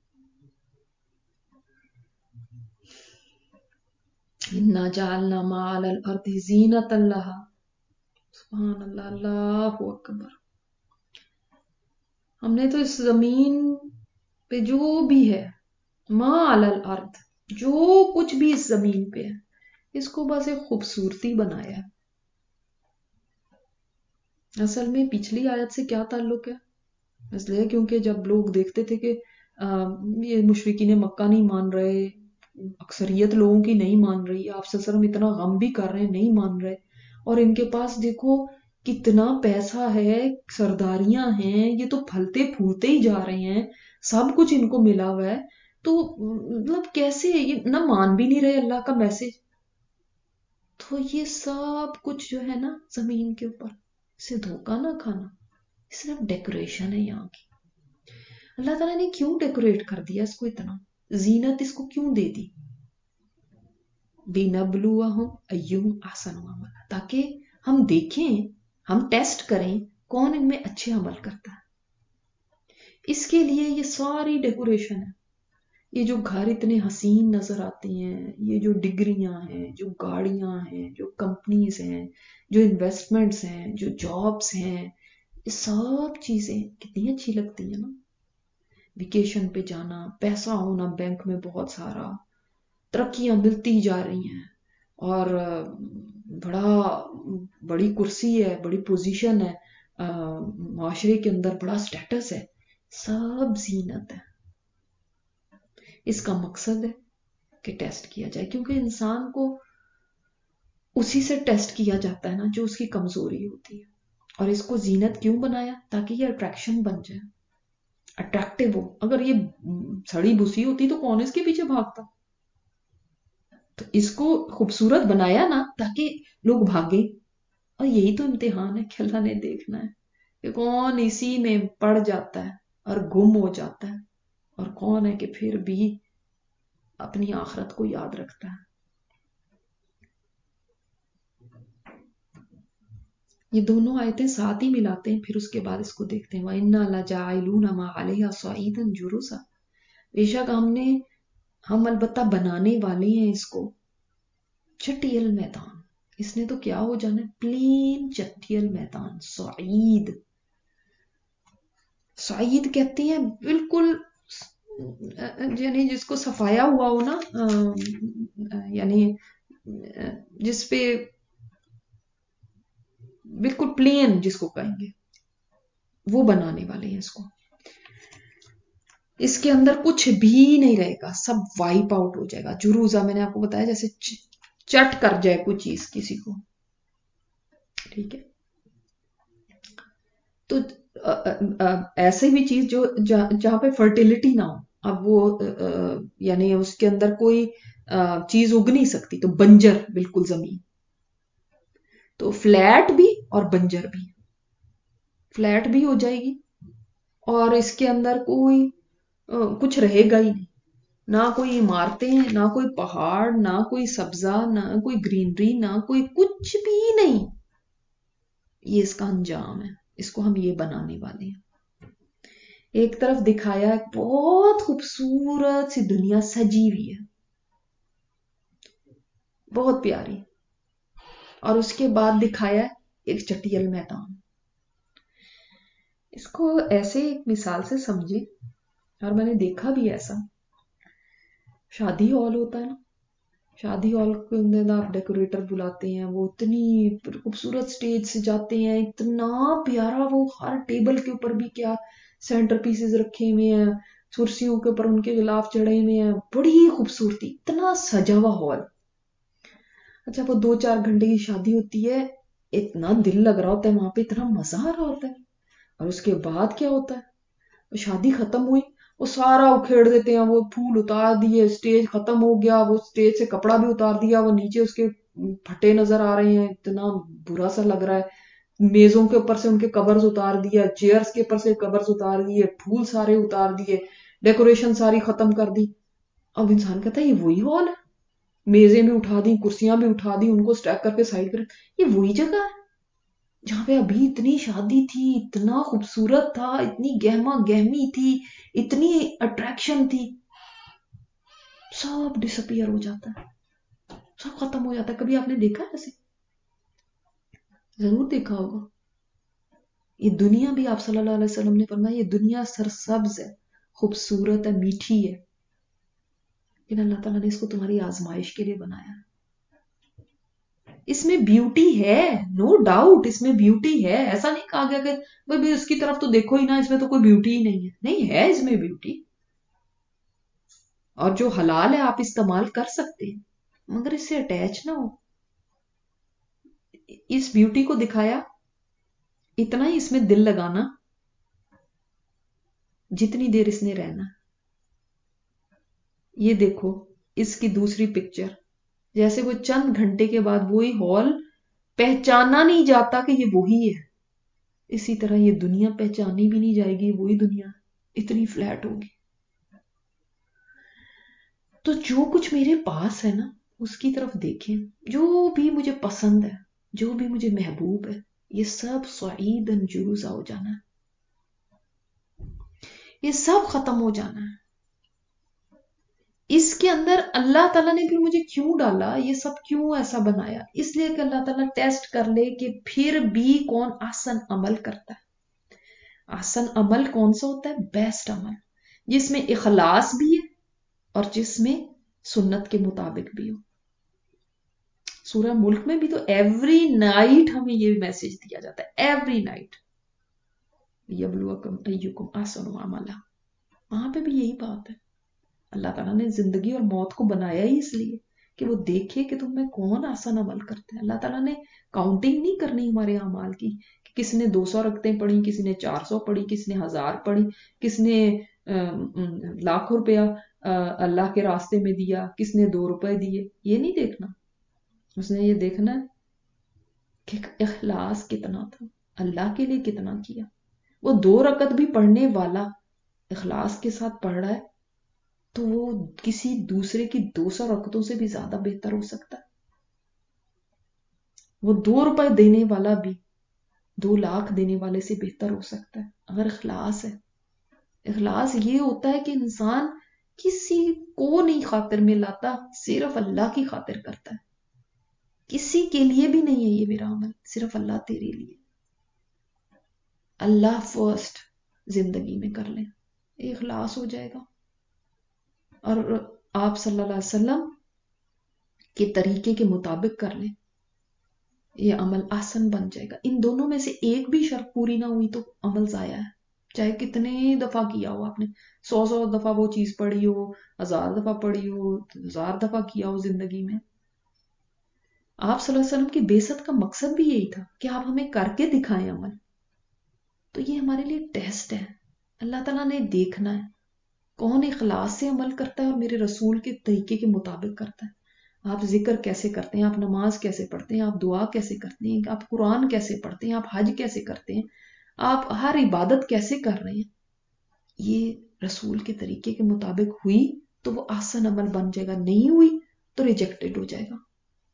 اِنَّا جَعَلْنَا مَا عَلَى الْأَرْضِ زِینَةً لَهَا. سبحان اللہ، اللہ اکبر. ہم نے تو اس زمین پہ جو بھی ہے، ما علی الارض، جو کچھ بھی اس زمین پہ ہے، اس کو بس ایک خوبصورتی بنایا ہے. اصل میں پچھلی آیت سے کیا تعلق ہے؟ اس لیے کیونکہ جب لوگ دیکھتے تھے کہ یہ مشرکین مکہ نہیں مان رہے، اکثریت لوگوں کی نہیں مان رہی، آپ صلی اللہ علیہ وسلم اتنا غم بھی کر رہے ہیں، نہیں مان رہے، اور ان کے پاس دیکھو کتنا پیسہ ہے، سرداریاں ہیں، یہ تو پھلتے پھولتے ہی جا رہے ہیں، سب کچھ ان کو ملا ہوا ہے، تو مطلب کیسے یہ نہ مان بھی نہیں رہے اللہ کا میسج. تو یہ سب کچھ جو ہے نا زمین کے اوپر، اسے دھوکہ نہ کھانا، صرف ڈیکوریشن ہے یہاں کی. اللہ تعالیٰ نے کیوں ڈیکوریٹ کر دیا اس کو، اتنا زینت اس کو کیوں دے دی؟ بِنَبْلُوَهُمْ أَيُّهُمْ أَحْسَنُ عَمَلًا، تاکہ ہم دیکھیں، ہم ٹیسٹ کریں کون ان میں اچھے عمل کرتا ہے. اس کے لیے یہ ساری ڈیکوریشن ہے. یہ جو گھر اتنے حسین نظر آتے ہیں، یہ جو ڈگریاں ہیں، جو گاڑیاں ہیں، جو کمپنیز ہیں، جو انویسٹمنٹس ہیں، جو جابس ہیں، یہ سب چیزیں کتنی اچھی لگتی ہیں نا. ویکیشن پہ جانا، پیسہ ہونا بینک میں بہت سارا، ترقیاں ملتی جا رہی ہیں، اور بڑی کرسی ہے، بڑی پوزیشن ہے، معاشرے کے اندر بڑا سٹیٹس ہے، سب زینت ہے. اس کا مقصد ہے کہ ٹیسٹ کیا جائے، کیونکہ انسان کو اسی سے ٹیسٹ کیا جاتا ہے نا جو اس کی کمزوری ہوتی ہے. اور اس کو زینت کیوں بنایا؟ تاکہ یہ اٹریکشن بن جائے، اٹریکٹیو ہو. اگر یہ سڑی بسی ہوتی تو کون اس کے پیچھے بھاگتا؟ تو اس کو خوبصورت بنایا نا تاکہ لوگ بھاگے. اور یہی تو امتحان ہے کہ اللہ نے دیکھنا ہے کہ کون اسی میں پڑ جاتا ہے اور گم ہو جاتا ہے، اور کون ہے کہ پھر بھی اپنی آخرت کو یاد رکھتا ہے. یہ دونوں آیتیں ساتھ ہی ملاتے ہیں، پھر اس کے بعد اس کو دیکھتے ہیں وَإِنَّا لَجَاعِلُونَ مَا عَلَيْهَا صَعِيدًا جُرُزًا. بے شک ہم البتہ بنانے والے ہیں اس کو چٹیل میدان. اس نے تو کیا ہو جانا ہے؟ پلین چٹیل میدان. سعید کہتے ہیں بالکل، یعنی جس کو صفایا ہوا ہو نا، یعنی جس پہ بالکل پلین جس کو کہیں گے، وہ بنانے والے ہیں اس کو. اس کے اندر کچھ بھی نہیں رہے گا، سب وائپ آؤٹ ہو جائے گا. جروزہ میں نے آپ کو بتایا جیسے چٹ کر جائے کوئی چیز کسی کو، ٹھیک ہے. تو ایسے بھی چیز جو جہاں پہ فرٹیلٹی نہ ہو، اب وہ یعنی اس کے اندر کوئی چیز اگ نہیں سکتی، تو بنجر بالکل زمین. تو فلیٹ بھی اور بنجر بھی، فلیٹ بھی ہو جائے گی اور اس کے اندر کوئی کچھ رہے گا ہی نہیں، نہ کوئی عمارتیں، نہ کوئی پہاڑ، نہ کوئی سبزہ، نہ کوئی گرینری، نہ کوئی کچھ بھی نہیں. یہ اس کا انجام ہے، اس کو ہم یہ بنانے والے ہیں. ایک طرف دکھایا بہت خوبصورت سی دنیا سجی ہوئی ہے، بہت پیاری، اور اس کے بعد دکھایا ایک چٹیل میدان. اس کو ایسے ایک مثال سے سمجھے، اور میں نے دیکھا بھی ایسا، شادی ہال ہوتا ہے نا، شادی ہال کے اندر آپ ڈیکوریٹر بلاتے ہیں، وہ اتنی خوبصورت سٹیج سے جاتے ہیں، اتنا پیارا، وہ ہر ٹیبل کے اوپر بھی کیا سینٹر پیسز رکھے ہوئے ہیں، کرسیوں کے اوپر ان کے غلاف چڑھے ہوئے ہیں، بڑی خوبصورتی، اتنا سجا ہوا ہال. اچھا وہ 2-4 گھنٹے کی شادی ہوتی ہے، اتنا دل لگ رہا ہوتا ہے وہاں پہ، اتنا مزہ آ رہا ہوتا ہے. اور اس کے بعد کیا ہوتا ہے؟ شادی ختم ہوئی، وہ سارا اکھیڑ دیتے ہیں، وہ پھول اتار دیے، سٹیج ختم ہو گیا، وہ سٹیج سے کپڑا بھی اتار دیا، وہ نیچے اس کے پھٹے نظر آ رہے ہیں، اتنا برا سا لگ رہا ہے. میزوں کے اوپر سے ان کے کورز اتار دیا، چیئرز کے اوپر سے کورز اتار دیے، پھول سارے اتار دیے، ڈیکوریشن ساری ختم کر دی. اب انسان کہتا ہے یہ وہی ہال ہے، میزیں بھی اٹھا دی، کرسیاں بھی اٹھا دی، ان کو سٹیک کر کے سائڈ کر، یہ وہی جگہ ہے جہاں پہ ابھی اتنی شادی تھی، اتنا خوبصورت تھا، اتنی گہما گہمی تھی، اتنی اٹریکشن تھی. سب ڈس اپیئر ہو جاتا ہے، سب ختم ہو جاتا ہے. کبھی آپ نے دیکھا ایسے؟ ضرور دیکھا ہوگا. یہ دنیا بھی آپ صلی اللہ علیہ وسلم نے فرمایا یہ دنیا سرسبز ہے، خوبصورت ہے، میٹھی ہے، لیکن اللہ تعالیٰ نے اس کو تمہاری آزمائش کے لیے بنایا. اس میں بیوٹی ہے، نو ڈاؤٹ اس میں بیوٹی ہے، ایسا نہیں کہا گیا کہ بھئی اس کی طرف تو دیکھو ہی نہ، اس میں تو کوئی بیوٹی ہی نہیں ہے. نہیں ہے اس میں بیوٹی، اور جو حلال ہے آپ استعمال کر سکتے ہیں، مگر اس سے اٹیچ نہ ہو. اس بیوٹی کو دکھایا، اتنا ہی اس میں دل لگانا جتنی دیر اس نے رہنا. یہ دیکھو اس کی دوسری پکچر، جیسے وہ چند گھنٹے کے بعد وہی ہال پہچانا نہیں جاتا کہ یہ وہی ہے، اسی طرح یہ دنیا پہچانی بھی نہیں جائے گی وہی دنیا، اتنی فلیٹ ہوگی. تو جو کچھ میرے پاس ہے نا اس کی طرف دیکھیں، جو بھی مجھے پسند ہے، جو بھی مجھے محبوب ہے، یہ سب صعیداً جرزا ہو جانا ہے، یہ سب ختم ہو جانا ہے. اس کے اندر اللہ تعالیٰ نے بھی مجھے کیوں ڈالا، یہ سب کیوں ایسا بنایا؟ اس لیے کہ اللہ تعالیٰ ٹیسٹ کر لے کہ پھر بھی کون احسن عمل کرتا ہے. احسن عمل کون سا ہوتا ہے؟ بیسٹ عمل، جس میں اخلاص بھی ہے اور جس میں سنت کے مطابق بھی ہو. سورہ ملک میں بھی تو ایوری نائٹ ہمیں یہ میسج دیا جاتا ہے، ایوری نائٹ یبلوکم ایکم احسن عملا. وہاں پہ بھی یہی بات ہے. اللہ تعالیٰ نے زندگی اور موت کو بنایا ہی اس لیے کہ وہ دیکھے کہ تم میں کون آسان عمل کرتا ہے. اللہ تعالیٰ نے کاؤنٹنگ نہیں کرنی ہمارے اعمال کی کہ کسی نے 200 رکعتیں پڑھی، کسی نے 400 پڑھی، کسی نے 1000 پڑھی، کس نے لاکھوں روپیہ اللہ کے راستے میں دیا، کس نے 2 روپے دیے. یہ نہیں دیکھنا. اس نے یہ دیکھنا ہے کہ اخلاص کتنا تھا، اللہ کے لیے کتنا کیا. وہ 2 رکعت بھی پڑھنے والا اخلاص کے ساتھ پڑھ رہا ہے تو وہ کسی دوسرے کی 200 رکعتوں سے بھی زیادہ بہتر ہو سکتا ہے. وہ 2 روپے دینے والا بھی 2 لاکھ دینے والے سے بہتر ہو سکتا ہے اگر اخلاص ہے. اخلاص یہ ہوتا ہے کہ انسان کسی کو نہیں خاطر میں لاتا، صرف اللہ کی خاطر کرتا ہے. کسی کے لیے بھی نہیں ہے یہ میرا عمل، صرف اللہ تیرے لیے. اللہ فرسٹ زندگی میں کر لیں، اخلاص ہو جائے گا. اور آپ صلی اللہ علیہ وسلم کے طریقے کے مطابق کر لیں، یہ عمل آسان بن جائے گا. ان دونوں میں سے ایک بھی شرط پوری نہ ہوئی تو عمل ضائع ہے، چاہے کتنے دفعہ کیا ہو آپ نے، 100 دفعہ وہ چیز پڑھی ہو، 1000 دفعہ پڑھی ہو، 1000 دفعہ کیا ہو زندگی میں. آپ صلی اللہ علیہ وسلم کی بعثت کا مقصد بھی یہی تھا کہ آپ ہمیں کر کے دکھائیں عمل. تو یہ ہمارے لیے ٹیسٹ ہے. اللہ تعالیٰ نے دیکھنا ہے کون اخلاص سے عمل کرتا ہے اور میرے رسول کے طریقے کے مطابق کرتا ہے. آپ ذکر کیسے کرتے ہیں، آپ نماز کیسے پڑھتے ہیں، آپ دعا کیسے کرتے ہیں، آپ قرآن کیسے پڑھتے ہیں، آپ حج کیسے کرتے ہیں، آپ ہر عبادت کیسے کر رہے ہیں. یہ رسول کے طریقے کے مطابق ہوئی تو وہ آسان عمل بن جائے گا، نہیں ہوئی تو ریجیکٹڈ ہو جائے گا.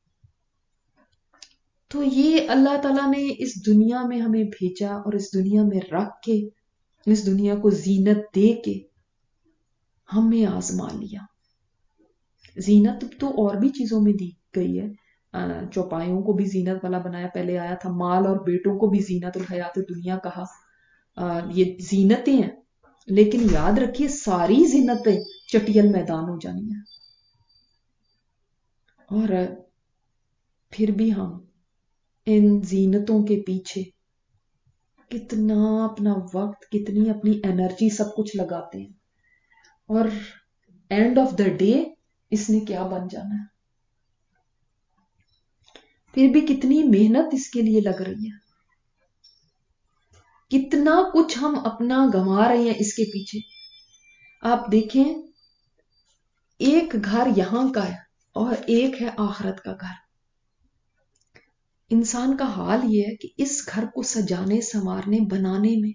تو یہ اللہ تعالیٰ نے اس دنیا میں ہمیں بھیجا اور اس دنیا میں رکھ کے، اس دنیا کو زینت دے کے ہمیں آزما لیا. زینت تو اور بھی چیزوں میں دی گئی ہے، چوپایوں کو بھی زینت والا بنایا. پہلے آیا تھا مال اور بیٹوں کو بھی زینت الحیات دنیا کہا. یہ زینتیں ہیں، لیکن یاد رکھیے ساری زینتیں چٹیل میدان ہو جانی ہیں. اور پھر بھی ہم ان زینتوں کے پیچھے کتنا اپنا وقت، کتنی اپنی انرجی سب کچھ لگاتے ہیں، اور اینڈ آف دا ڈے اس نے کیا بن جانا ہے؟ پھر بھی کتنی محنت اس کے لیے لگ رہی ہے، کتنا کچھ ہم اپنا گنوا رہے ہیں اس کے پیچھے. آپ دیکھیں، ایک گھر یہاں کا ہے اور ایک ہے آخرت کا گھر. انسان کا حال یہ ہے کہ اس گھر کو سجانے، سنوارنے، بنانے میں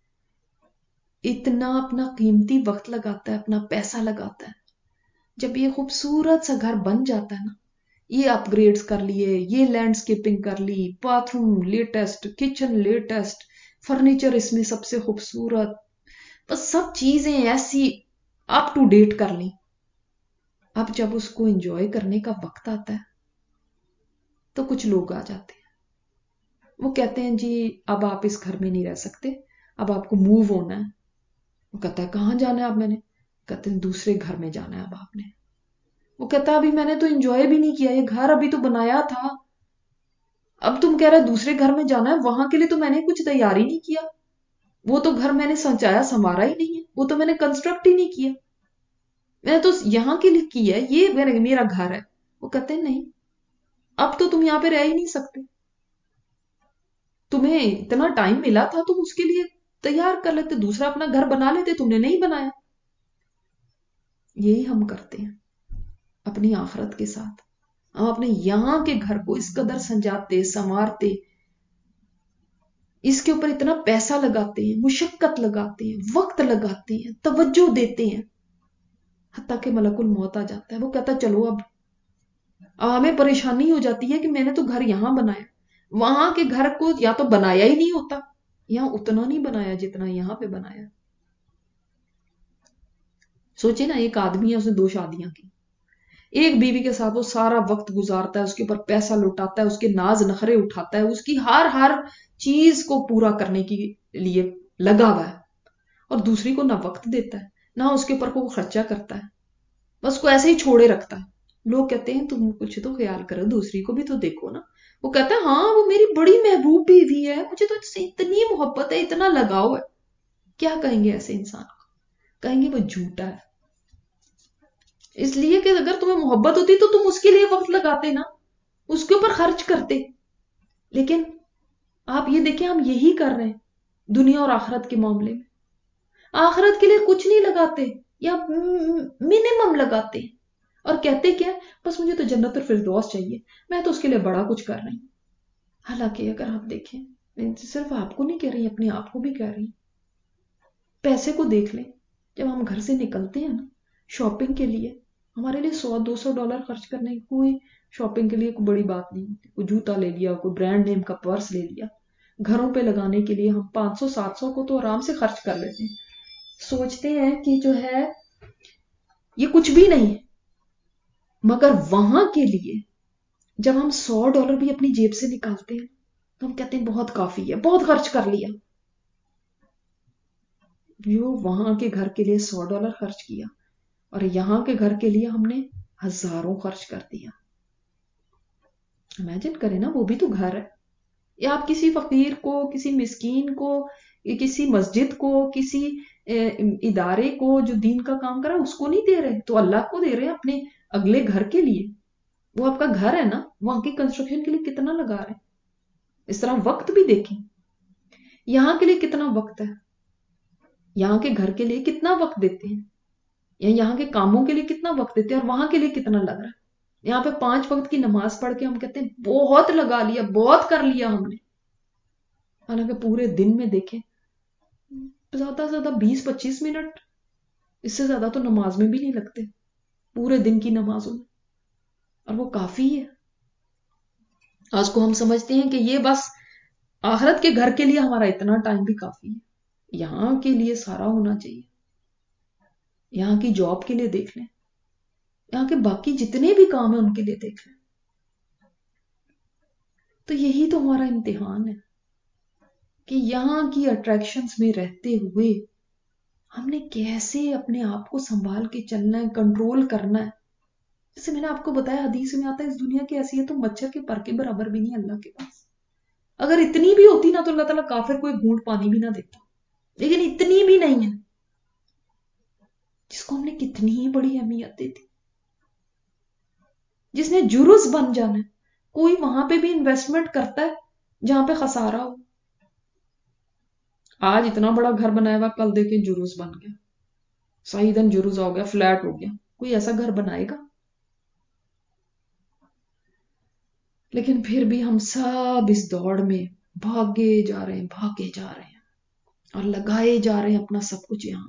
اتنا اپنا قیمتی وقت لگاتا ہے، اپنا پیسہ لگاتا ہے. جب یہ خوبصورت سا گھر بن جاتا ہے نا، یہ اپ گریڈز کر لیے، یہ لینڈسکیپنگ کر لی، bathroom latest, kitchen latest, furniture اس میں سب سے خوبصورت، بس سب چیزیں ایسی اپ ٹو ڈیٹ کر لیں. اب جب اس کو انجوائے کرنے کا وقت آتا ہے تو کچھ لوگ آ جاتے ہیں، وہ کہتے ہیں جی اب آپ اس گھر میں نہیں رہ سکتے، اب آپ کو موو ہونا ہے. وہ کہتا ہے کہاں جانا ہے اب میں نے؟ کہتے ہیں دوسرے گھر میں جانا ہے اب آپ نے. وہ کہتا ہے ابھی میں نے تو انجوائے بھی نہیں کیا، یہ گھر ابھی تو بنایا تھا، اب تم کہہ رہے دوسرے گھر میں جانا ہے، وہاں کے لیے تو میں نے کچھ تیار ہی نہیں کیا، وہ تو گھر میں نے سجایا سنوارا ہی نہیں ہے، وہ تو میں نے کنسٹرکٹ ہی نہیں کیا، میں نے تو یہاں کے لیے کیا ہے، یہ میرا گھر ہے. وہ کہتے ہیں نہیں، اب تو تم یہاں پہ رہ ہی نہیں سکتے، تمہیں اتنا ٹائم ملا تھا تم اس کے لیے تیار کر لیتے، دوسرا اپنا گھر بنا لیتے، تم نے نہیں بنایا. یہی ہم کرتے ہیں اپنی آخرت کے ساتھ. ہم اپنے یہاں کے گھر کو اس قدر سنجاتے، سنوارتے، اس کے اوپر اتنا پیسہ لگاتے ہیں، مشقت لگاتے ہیں، وقت لگاتے ہیں، توجہ دیتے ہیں، حتیٰ کہ ملک الموت آ جاتا ہے. وہ کہتا ہے چلو اب ہمیں پریشانی ہو جاتی ہے کہ میں نے تو گھر یہاں بنایا، وہاں کے گھر کو یا تو بنایا ہی نہیں ہوتا، یہاں اتنا نہیں بنایا جتنا یہاں پہ بنایا. سوچے نا، ایک آدمی ہے، اس نے 2 شادیاں کی، ایک بیوی کے ساتھ وہ سارا وقت گزارتا ہے، اس کے اوپر پیسہ لوٹاتا ہے، اس کے ناز نخرے اٹھاتا ہے، اس کی ہر چیز کو پورا کرنے کے لیے لگا ہوا ہے، اور دوسری کو نہ وقت دیتا ہے، نہ اس کے اوپر کوئی خرچہ کرتا ہے، بس کو ایسے ہی چھوڑے رکھتا ہے. لوگ کہتے ہیں تم کچھ تو خیال کرو، دوسری کو بھی تو دیکھو نا. وہ کہتا ہے ہاں وہ میری بڑی محبوب بیوی ہے، مجھے تو اس سے اتنی محبت ہے، اتنا لگاؤ ہے. کیا کہیں گے ایسے انسان کو؟ کہیں گے وہ جھوٹا ہے. اس لیے کہ اگر تمہیں محبت ہوتی تو تم اس کے لیے وقت لگاتے نا، اس کے اوپر خرچ کرتے. لیکن آپ یہ دیکھیں ہم یہی کر رہے ہیں دنیا اور آخرت کے معاملے میں. آخرت کے لیے کچھ نہیں لگاتے یا منیمم لگاتے، اور کہتے کیا بس مجھے تو جنت الفردوس چاہیے، میں تو اس کے لیے بڑا کچھ کر رہی ہوں. حالانکہ اگر آپ دیکھیں، صرف آپ کو نہیں کہہ رہی، اپنے آپ کو بھی کہہ رہی. پیسے کو دیکھ لیں، جب ہم گھر سے نکلتے ہیں نا شاپنگ کے لیے، ہمارے لیے $100-200 خرچ کرنے کی کوئی شاپنگ کے لیے کوئی بڑی بات نہیں ہوتی. کوئی جوتا لے لیا، کوئی برانڈ نیم کا پرس لے لیا، گھروں پہ لگانے کے لیے ہم 500-700 کو تو آرام سے خرچ کر لیتے ہیں. سوچتے ہیں کہ جو ہے یہ کچھ بھی نہیں ہے، مگر وہاں کے لیے جب ہم $100 بھی اپنی جیب سے نکالتے ہیں تو ہم کہتے ہیں بہت کافی ہے، بہت خرچ کر لیا. وہاں کے گھر کے لیے $100 خرچ کیا، اور یہاں کے گھر کے لیے ہم نے ہزاروں خرچ کر دیا. امیجن کریں نا، وہ بھی تو گھر ہے. یا آپ کسی فقیر کو، کسی مسکین کو، کسی مسجد کو، کسی ادارے کو جو دین کا کام کر رہا ہے اس کو نہیں دے رہے، تو اللہ کو دے رہے ہیں اپنے اگلے گھر کے لیے. وہ آپ کا گھر ہے نا، وہاں کی کنسٹرکشن کے لیے کتنا لگا رہے ہیں. اس طرح وقت بھی دیکھیں، یہاں کے لیے کتنا وقت ہے، یہاں کے گھر کے لیے کتنا وقت دیتے ہیں، یا یہاں کے کاموں کے لیے کتنا وقت دیتے ہیں، اور وہاں کے لیے کتنا لگ رہا ہے. یہاں پہ 5 وقت کی نماز پڑھ کے ہم کہتے ہیں بہت لگا لیا، بہت کر لیا ہم نے. حالانکہ پورے دن میں دیکھیں زیادہ سے زیادہ 20-25 منٹ، اس سے زیادہ تو نماز میں بھی نہیں لگتے پورے دن کی نمازوں میں، اور وہ کافی ہے. آج کو ہم سمجھتے ہیں کہ یہ بس آخرت کے گھر کے لیے ہمارا اتنا ٹائم بھی کافی ہے. یہاں کے لیے سارا ہونا چاہیے. یہاں کی جاب کے لیے دیکھ لیں، یہاں کے باقی جتنے بھی کام ہیں ان کے لیے دیکھ لیں. تو یہی تو ہمارا امتحان ہے کہ یہاں کی اٹریکشنز میں رہتے ہوئے ہم نے کیسے اپنے آپ کو سنبھال کے چلنا ہے، کنٹرول کرنا ہے. جیسے میں نے آپ کو بتایا حدیث میں آتا ہے اس دنیا کی ایسی ہے تو مچھر کے پر کے برابر بھی نہیں اللہ کے پاس. اگر اتنی بھی ہوتی نا تو اللہ تعالیٰ کافر کو ایک گھونٹ پانی بھی نہ دیتا, لیکن اتنی بھی نہیں ہے, جس کو ہم نے کتنی ہی بڑی اہمیت دی تھی, جس نے جرس بن جانا ہے. کوئی وہاں پہ بھی انویسٹمنٹ کرتا ہے جہاں پہ خسارہ ہو. آج اتنا بڑا گھر بنایا ہوا, کل دیکھیں جروس بن گیا, صحیح دن جروس ہو گیا, فلیٹ ہو گیا. کوئی ایسا گھر بنائے گا؟ لیکن پھر بھی ہم سب اس دوڑ میں بھاگے جا رہے ہیں اور لگائے جا رہے ہیں اپنا سب کچھ یہاں.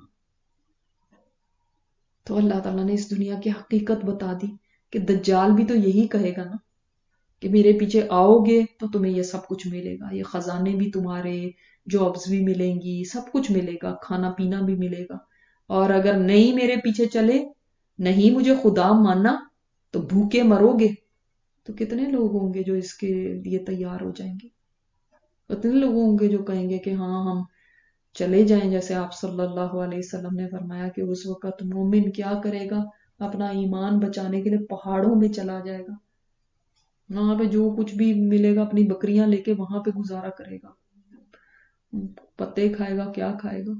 تو اللہ تعالیٰ نے اس دنیا کی حقیقت بتا دی کہ دجال بھی تو یہی کہے گا نا کہ میرے پیچھے آؤ گے تو تمہیں یہ سب کچھ ملے گا, یہ خزانے بھی تمہارے, جابز بھی ملیں گی, سب کچھ ملے گا, کھانا پینا بھی ملے گا. اور اگر نہیں میرے پیچھے چلے, نہیں مجھے خدا ماننا, تو بھوکے مرو گے. تو کتنے لوگ ہوں گے جو اس کے لیے تیار ہو جائیں گے؟ کتنے لوگ ہوں گے جو کہیں گے کہ ہاں ہم چلے جائیں, جیسے آپ صلی اللہ علیہ وسلم نے فرمایا کہ اس وقت مومن کیا کرے گا, اپنا ایمان بچانے کے لیے پہاڑوں میں چلا جائے گا, وہاں پہ جو کچھ بھی ملے گا اپنی بکریاں لے کے وہاں پہ گزارا کرے گا, پتے کھائے گا, کیا کھائے گا.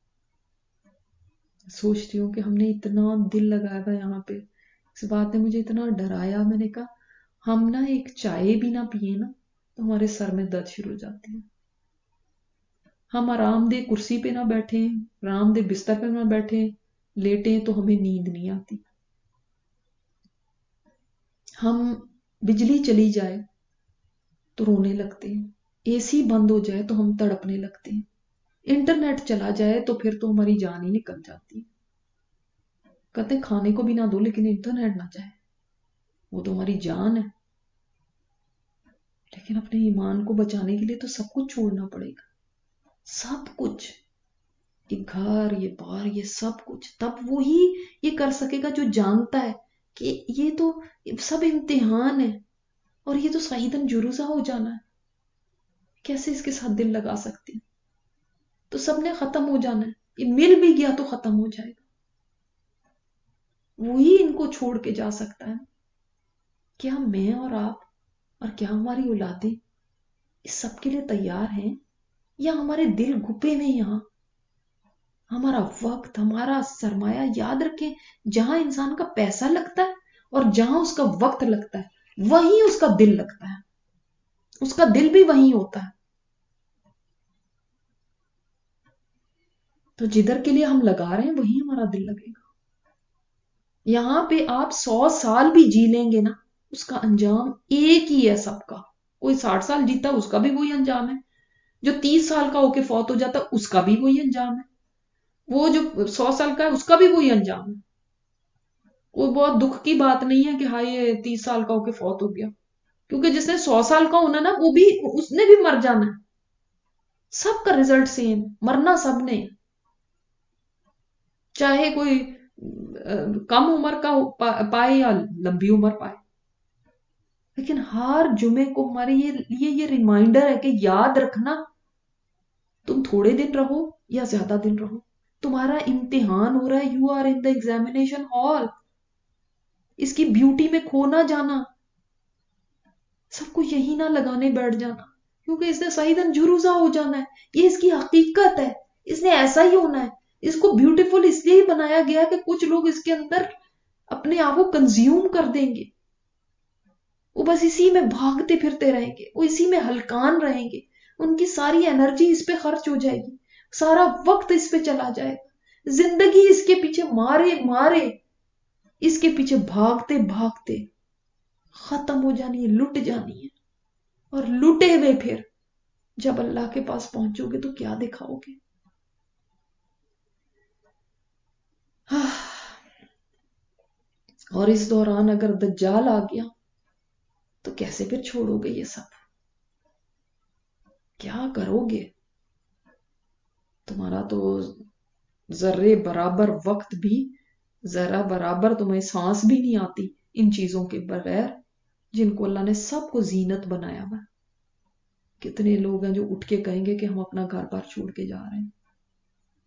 سوچتی ہوں کہ ہم نے اتنا دل لگایا تھا یہاں پہ, اس بات نے مجھے اتنا ڈرایا. میں نے کہا ہم نا ایک چائے بھی نہ پیے نا تو ہمارے سر میں درد شروع ہو جاتی ہے. ہم آرام دہ کرسی پہ نہ بیٹھیں, آرام دہ بستر پہ نہ بیٹھیں, لیٹیں تو ہمیں نیند نہیں آتی. ہم بجلی چلی جائے تو رونے لگتے ہیں, اے سی بند ہو جائے تو ہم تڑپنے لگتے ہیں, انٹرنیٹ چلا جائے تو پھر تو ہماری جان ہی نکل جاتی ہے. کہتے کھانے کو بھی نہ دو لیکن انٹرنیٹ نہ جائے, وہ تو ہماری جان ہے. لیکن اپنے ایمان کو بچانے کے لیے تو سب کچھ چھوڑنا پڑے گا, سب کچھ, یہ گھر, یہ بار, یہ سب کچھ. تب وہی یہ کر سکے گا جو جانتا ہے کہ یہ تو سب امتحان ہے اور یہ تو صحیحاً جروزہ ہو جانا ہے. کیسے اس کے ساتھ دل لگا سکتے ہیں؟ تو سب نے ختم ہو جانا ہے, یہ مل بھی گیا تو ختم ہو جائے گا. وہی ان کو چھوڑ کے جا سکتا ہے. کیا میں اور آپ اور کیا ہماری اولادیں اس سب کے لیے تیار ہیں, یا ہمارے دل گھپے میں یہاں؟ ہمارا وقت, ہمارا سرمایہ, یاد رکھیں جہاں انسان کا پیسہ لگتا ہے اور جہاں اس کا وقت لگتا ہے وہیں اس کا دل لگتا ہے, اس کا دل بھی وہیں ہوتا ہے. تو جدھر کے لیے ہم لگا رہے ہیں وہیں ہمارا دل لگے گا. یہاں پہ آپ 100 سال بھی جی لیں گے نا, اس کا انجام ایک ہی ہے سب کا. کوئی 60 سال جیتا اس کا بھی وہی انجام ہے, جو 30 سال کا ہو کے فوت ہو جاتا اس کا بھی وہی انجام ہے, وہ جو 100 سال کا ہے اس کا بھی وہی انجام ہے. کوئی بہت دکھ کی بات نہیں ہے کہ ہاں یہ 30 سال کا ہو کے فوت ہو گیا, کیونکہ جس نے 100 سال کا ہونا نا وہ بھی, اس نے بھی مر جانا ہے. سب کا رزلٹ سیم, مرنا سب نے, چاہے کوئی کم عمر کا پائے یا لمبی عمر پائے. لیکن ہر جمعے کو ہمارے لیے یہ ریمائنڈر ہے کہ یاد رکھنا, تم تھوڑے دن رہو یا زیادہ دن رہو, تمہارا امتحان ہو رہا ہے, you are in the examination hall. اس کی بیوٹی میں کھو نہ جانا, سب کو یہی نہ لگانے بیٹھ جانا کیونکہ اس نے صحیح دن جروزہ ہو جانا ہے. یہ اس کی حقیقت ہے, اس نے ایسا ہی ہونا ہے. اس کو بیوٹیفل اس لیے ہی بنایا گیا کہ کچھ لوگ اس کے اندر اپنے آپ کو کنزیوم کر دیں گے, وہ بس اسی میں بھاگتے پھرتے رہیں گے, وہ اسی میں ہلکان رہیں گے, ان کی ساری انرجی اس پہ خرچ ہو جائے گی, سارا وقت اس پہ چلا جائے گا, زندگی اس کے پیچھے مارے اس کے پیچھے بھاگتے بھاگتے ختم ہو جانی ہے, لٹ جانی ہے. اور لٹے ہوئے پھر جب اللہ کے پاس پہنچو گے تو کیا دکھاؤ گے؟ اور اس دوران اگر دجال آ گیا تو کیسے پھر چھوڑو گے یہ سب؟ کیا کرو گے؟ تمہارا تو ذرے برابر وقت بھی, ذرا برابر تمہیں سانس بھی نہیں آتی ان چیزوں کے بغیر جن کو اللہ نے سب کو زینت بنایا ہوا. کتنے لوگ ہیں جو اٹھ کے کہیں گے کہ ہم اپنا گھر بار چھوڑ کے جا رہے ہیں,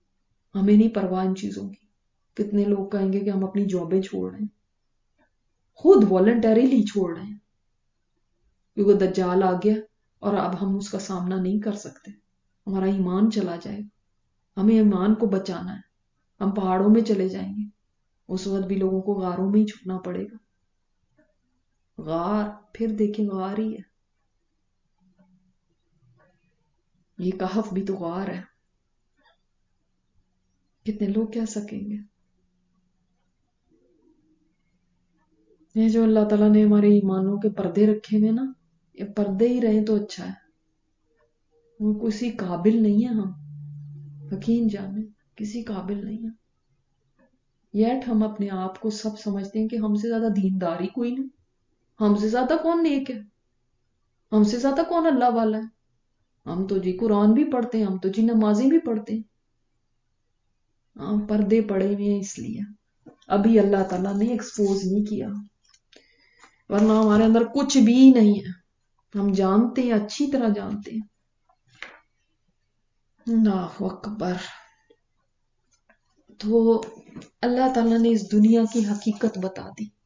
ہمیں نہیں پرواہ ان چیزوں کی. کتنے لوگ کہیں گے کہ ہم اپنی جابیں چھوڑ رہے ہیں. خود والنٹریلی چھوڑ رہے ہیں، کیونکہ دجال آ گیا اور اب ہم اس کا سامنا نہیں کر سکتے، ہمارا ایمان چلا جائے گا، ہمیں ایمان کو بچانا ہے، ہم پہاڑوں میں چلے جائیں گے، اس وقت بھی لوگوں کو غاروں میں ہی چھپنا پڑے گا۔ غار، پھر دیکھیں غار ہی ہے، یہ کہف بھی تو غار ہے، کتنے لوگ کہہ سکیں گے؟ یہ جو اللہ تعالیٰ نے ہمارے ایمانوں کے پردے رکھے ہوئے نا، یہ پردے ہی رہیں تو اچھا ہے، ہم کسی قابل نہیں ہیں، ہم یقین جانے کسی قابل نہیں ہیں، یٹ ہم اپنے آپ کو سب سمجھتے ہیں کہ ہم سے زیادہ دینداری کوئی نہیں، ہم سے زیادہ کون نیک ہے، ہم سے زیادہ کون اللہ والا ہے، ہم تو جی قرآن بھی پڑھتے ہیں، ہم تو جی نمازیں بھی پڑھتے ہیں، ہم پردے پڑے ہوئے ہیں اس لیے ابھی اللہ تعالیٰ نے ایکسپوز نہیں کیا، ورنہ ہمارے اندر کچھ بھی نہیں ہے، ہم جانتے ہیں، اچھی طرح جانتے ہیں۔ اللہ اکبر۔ تو اللہ تعالیٰ نے اس دنیا کی حقیقت بتا دی،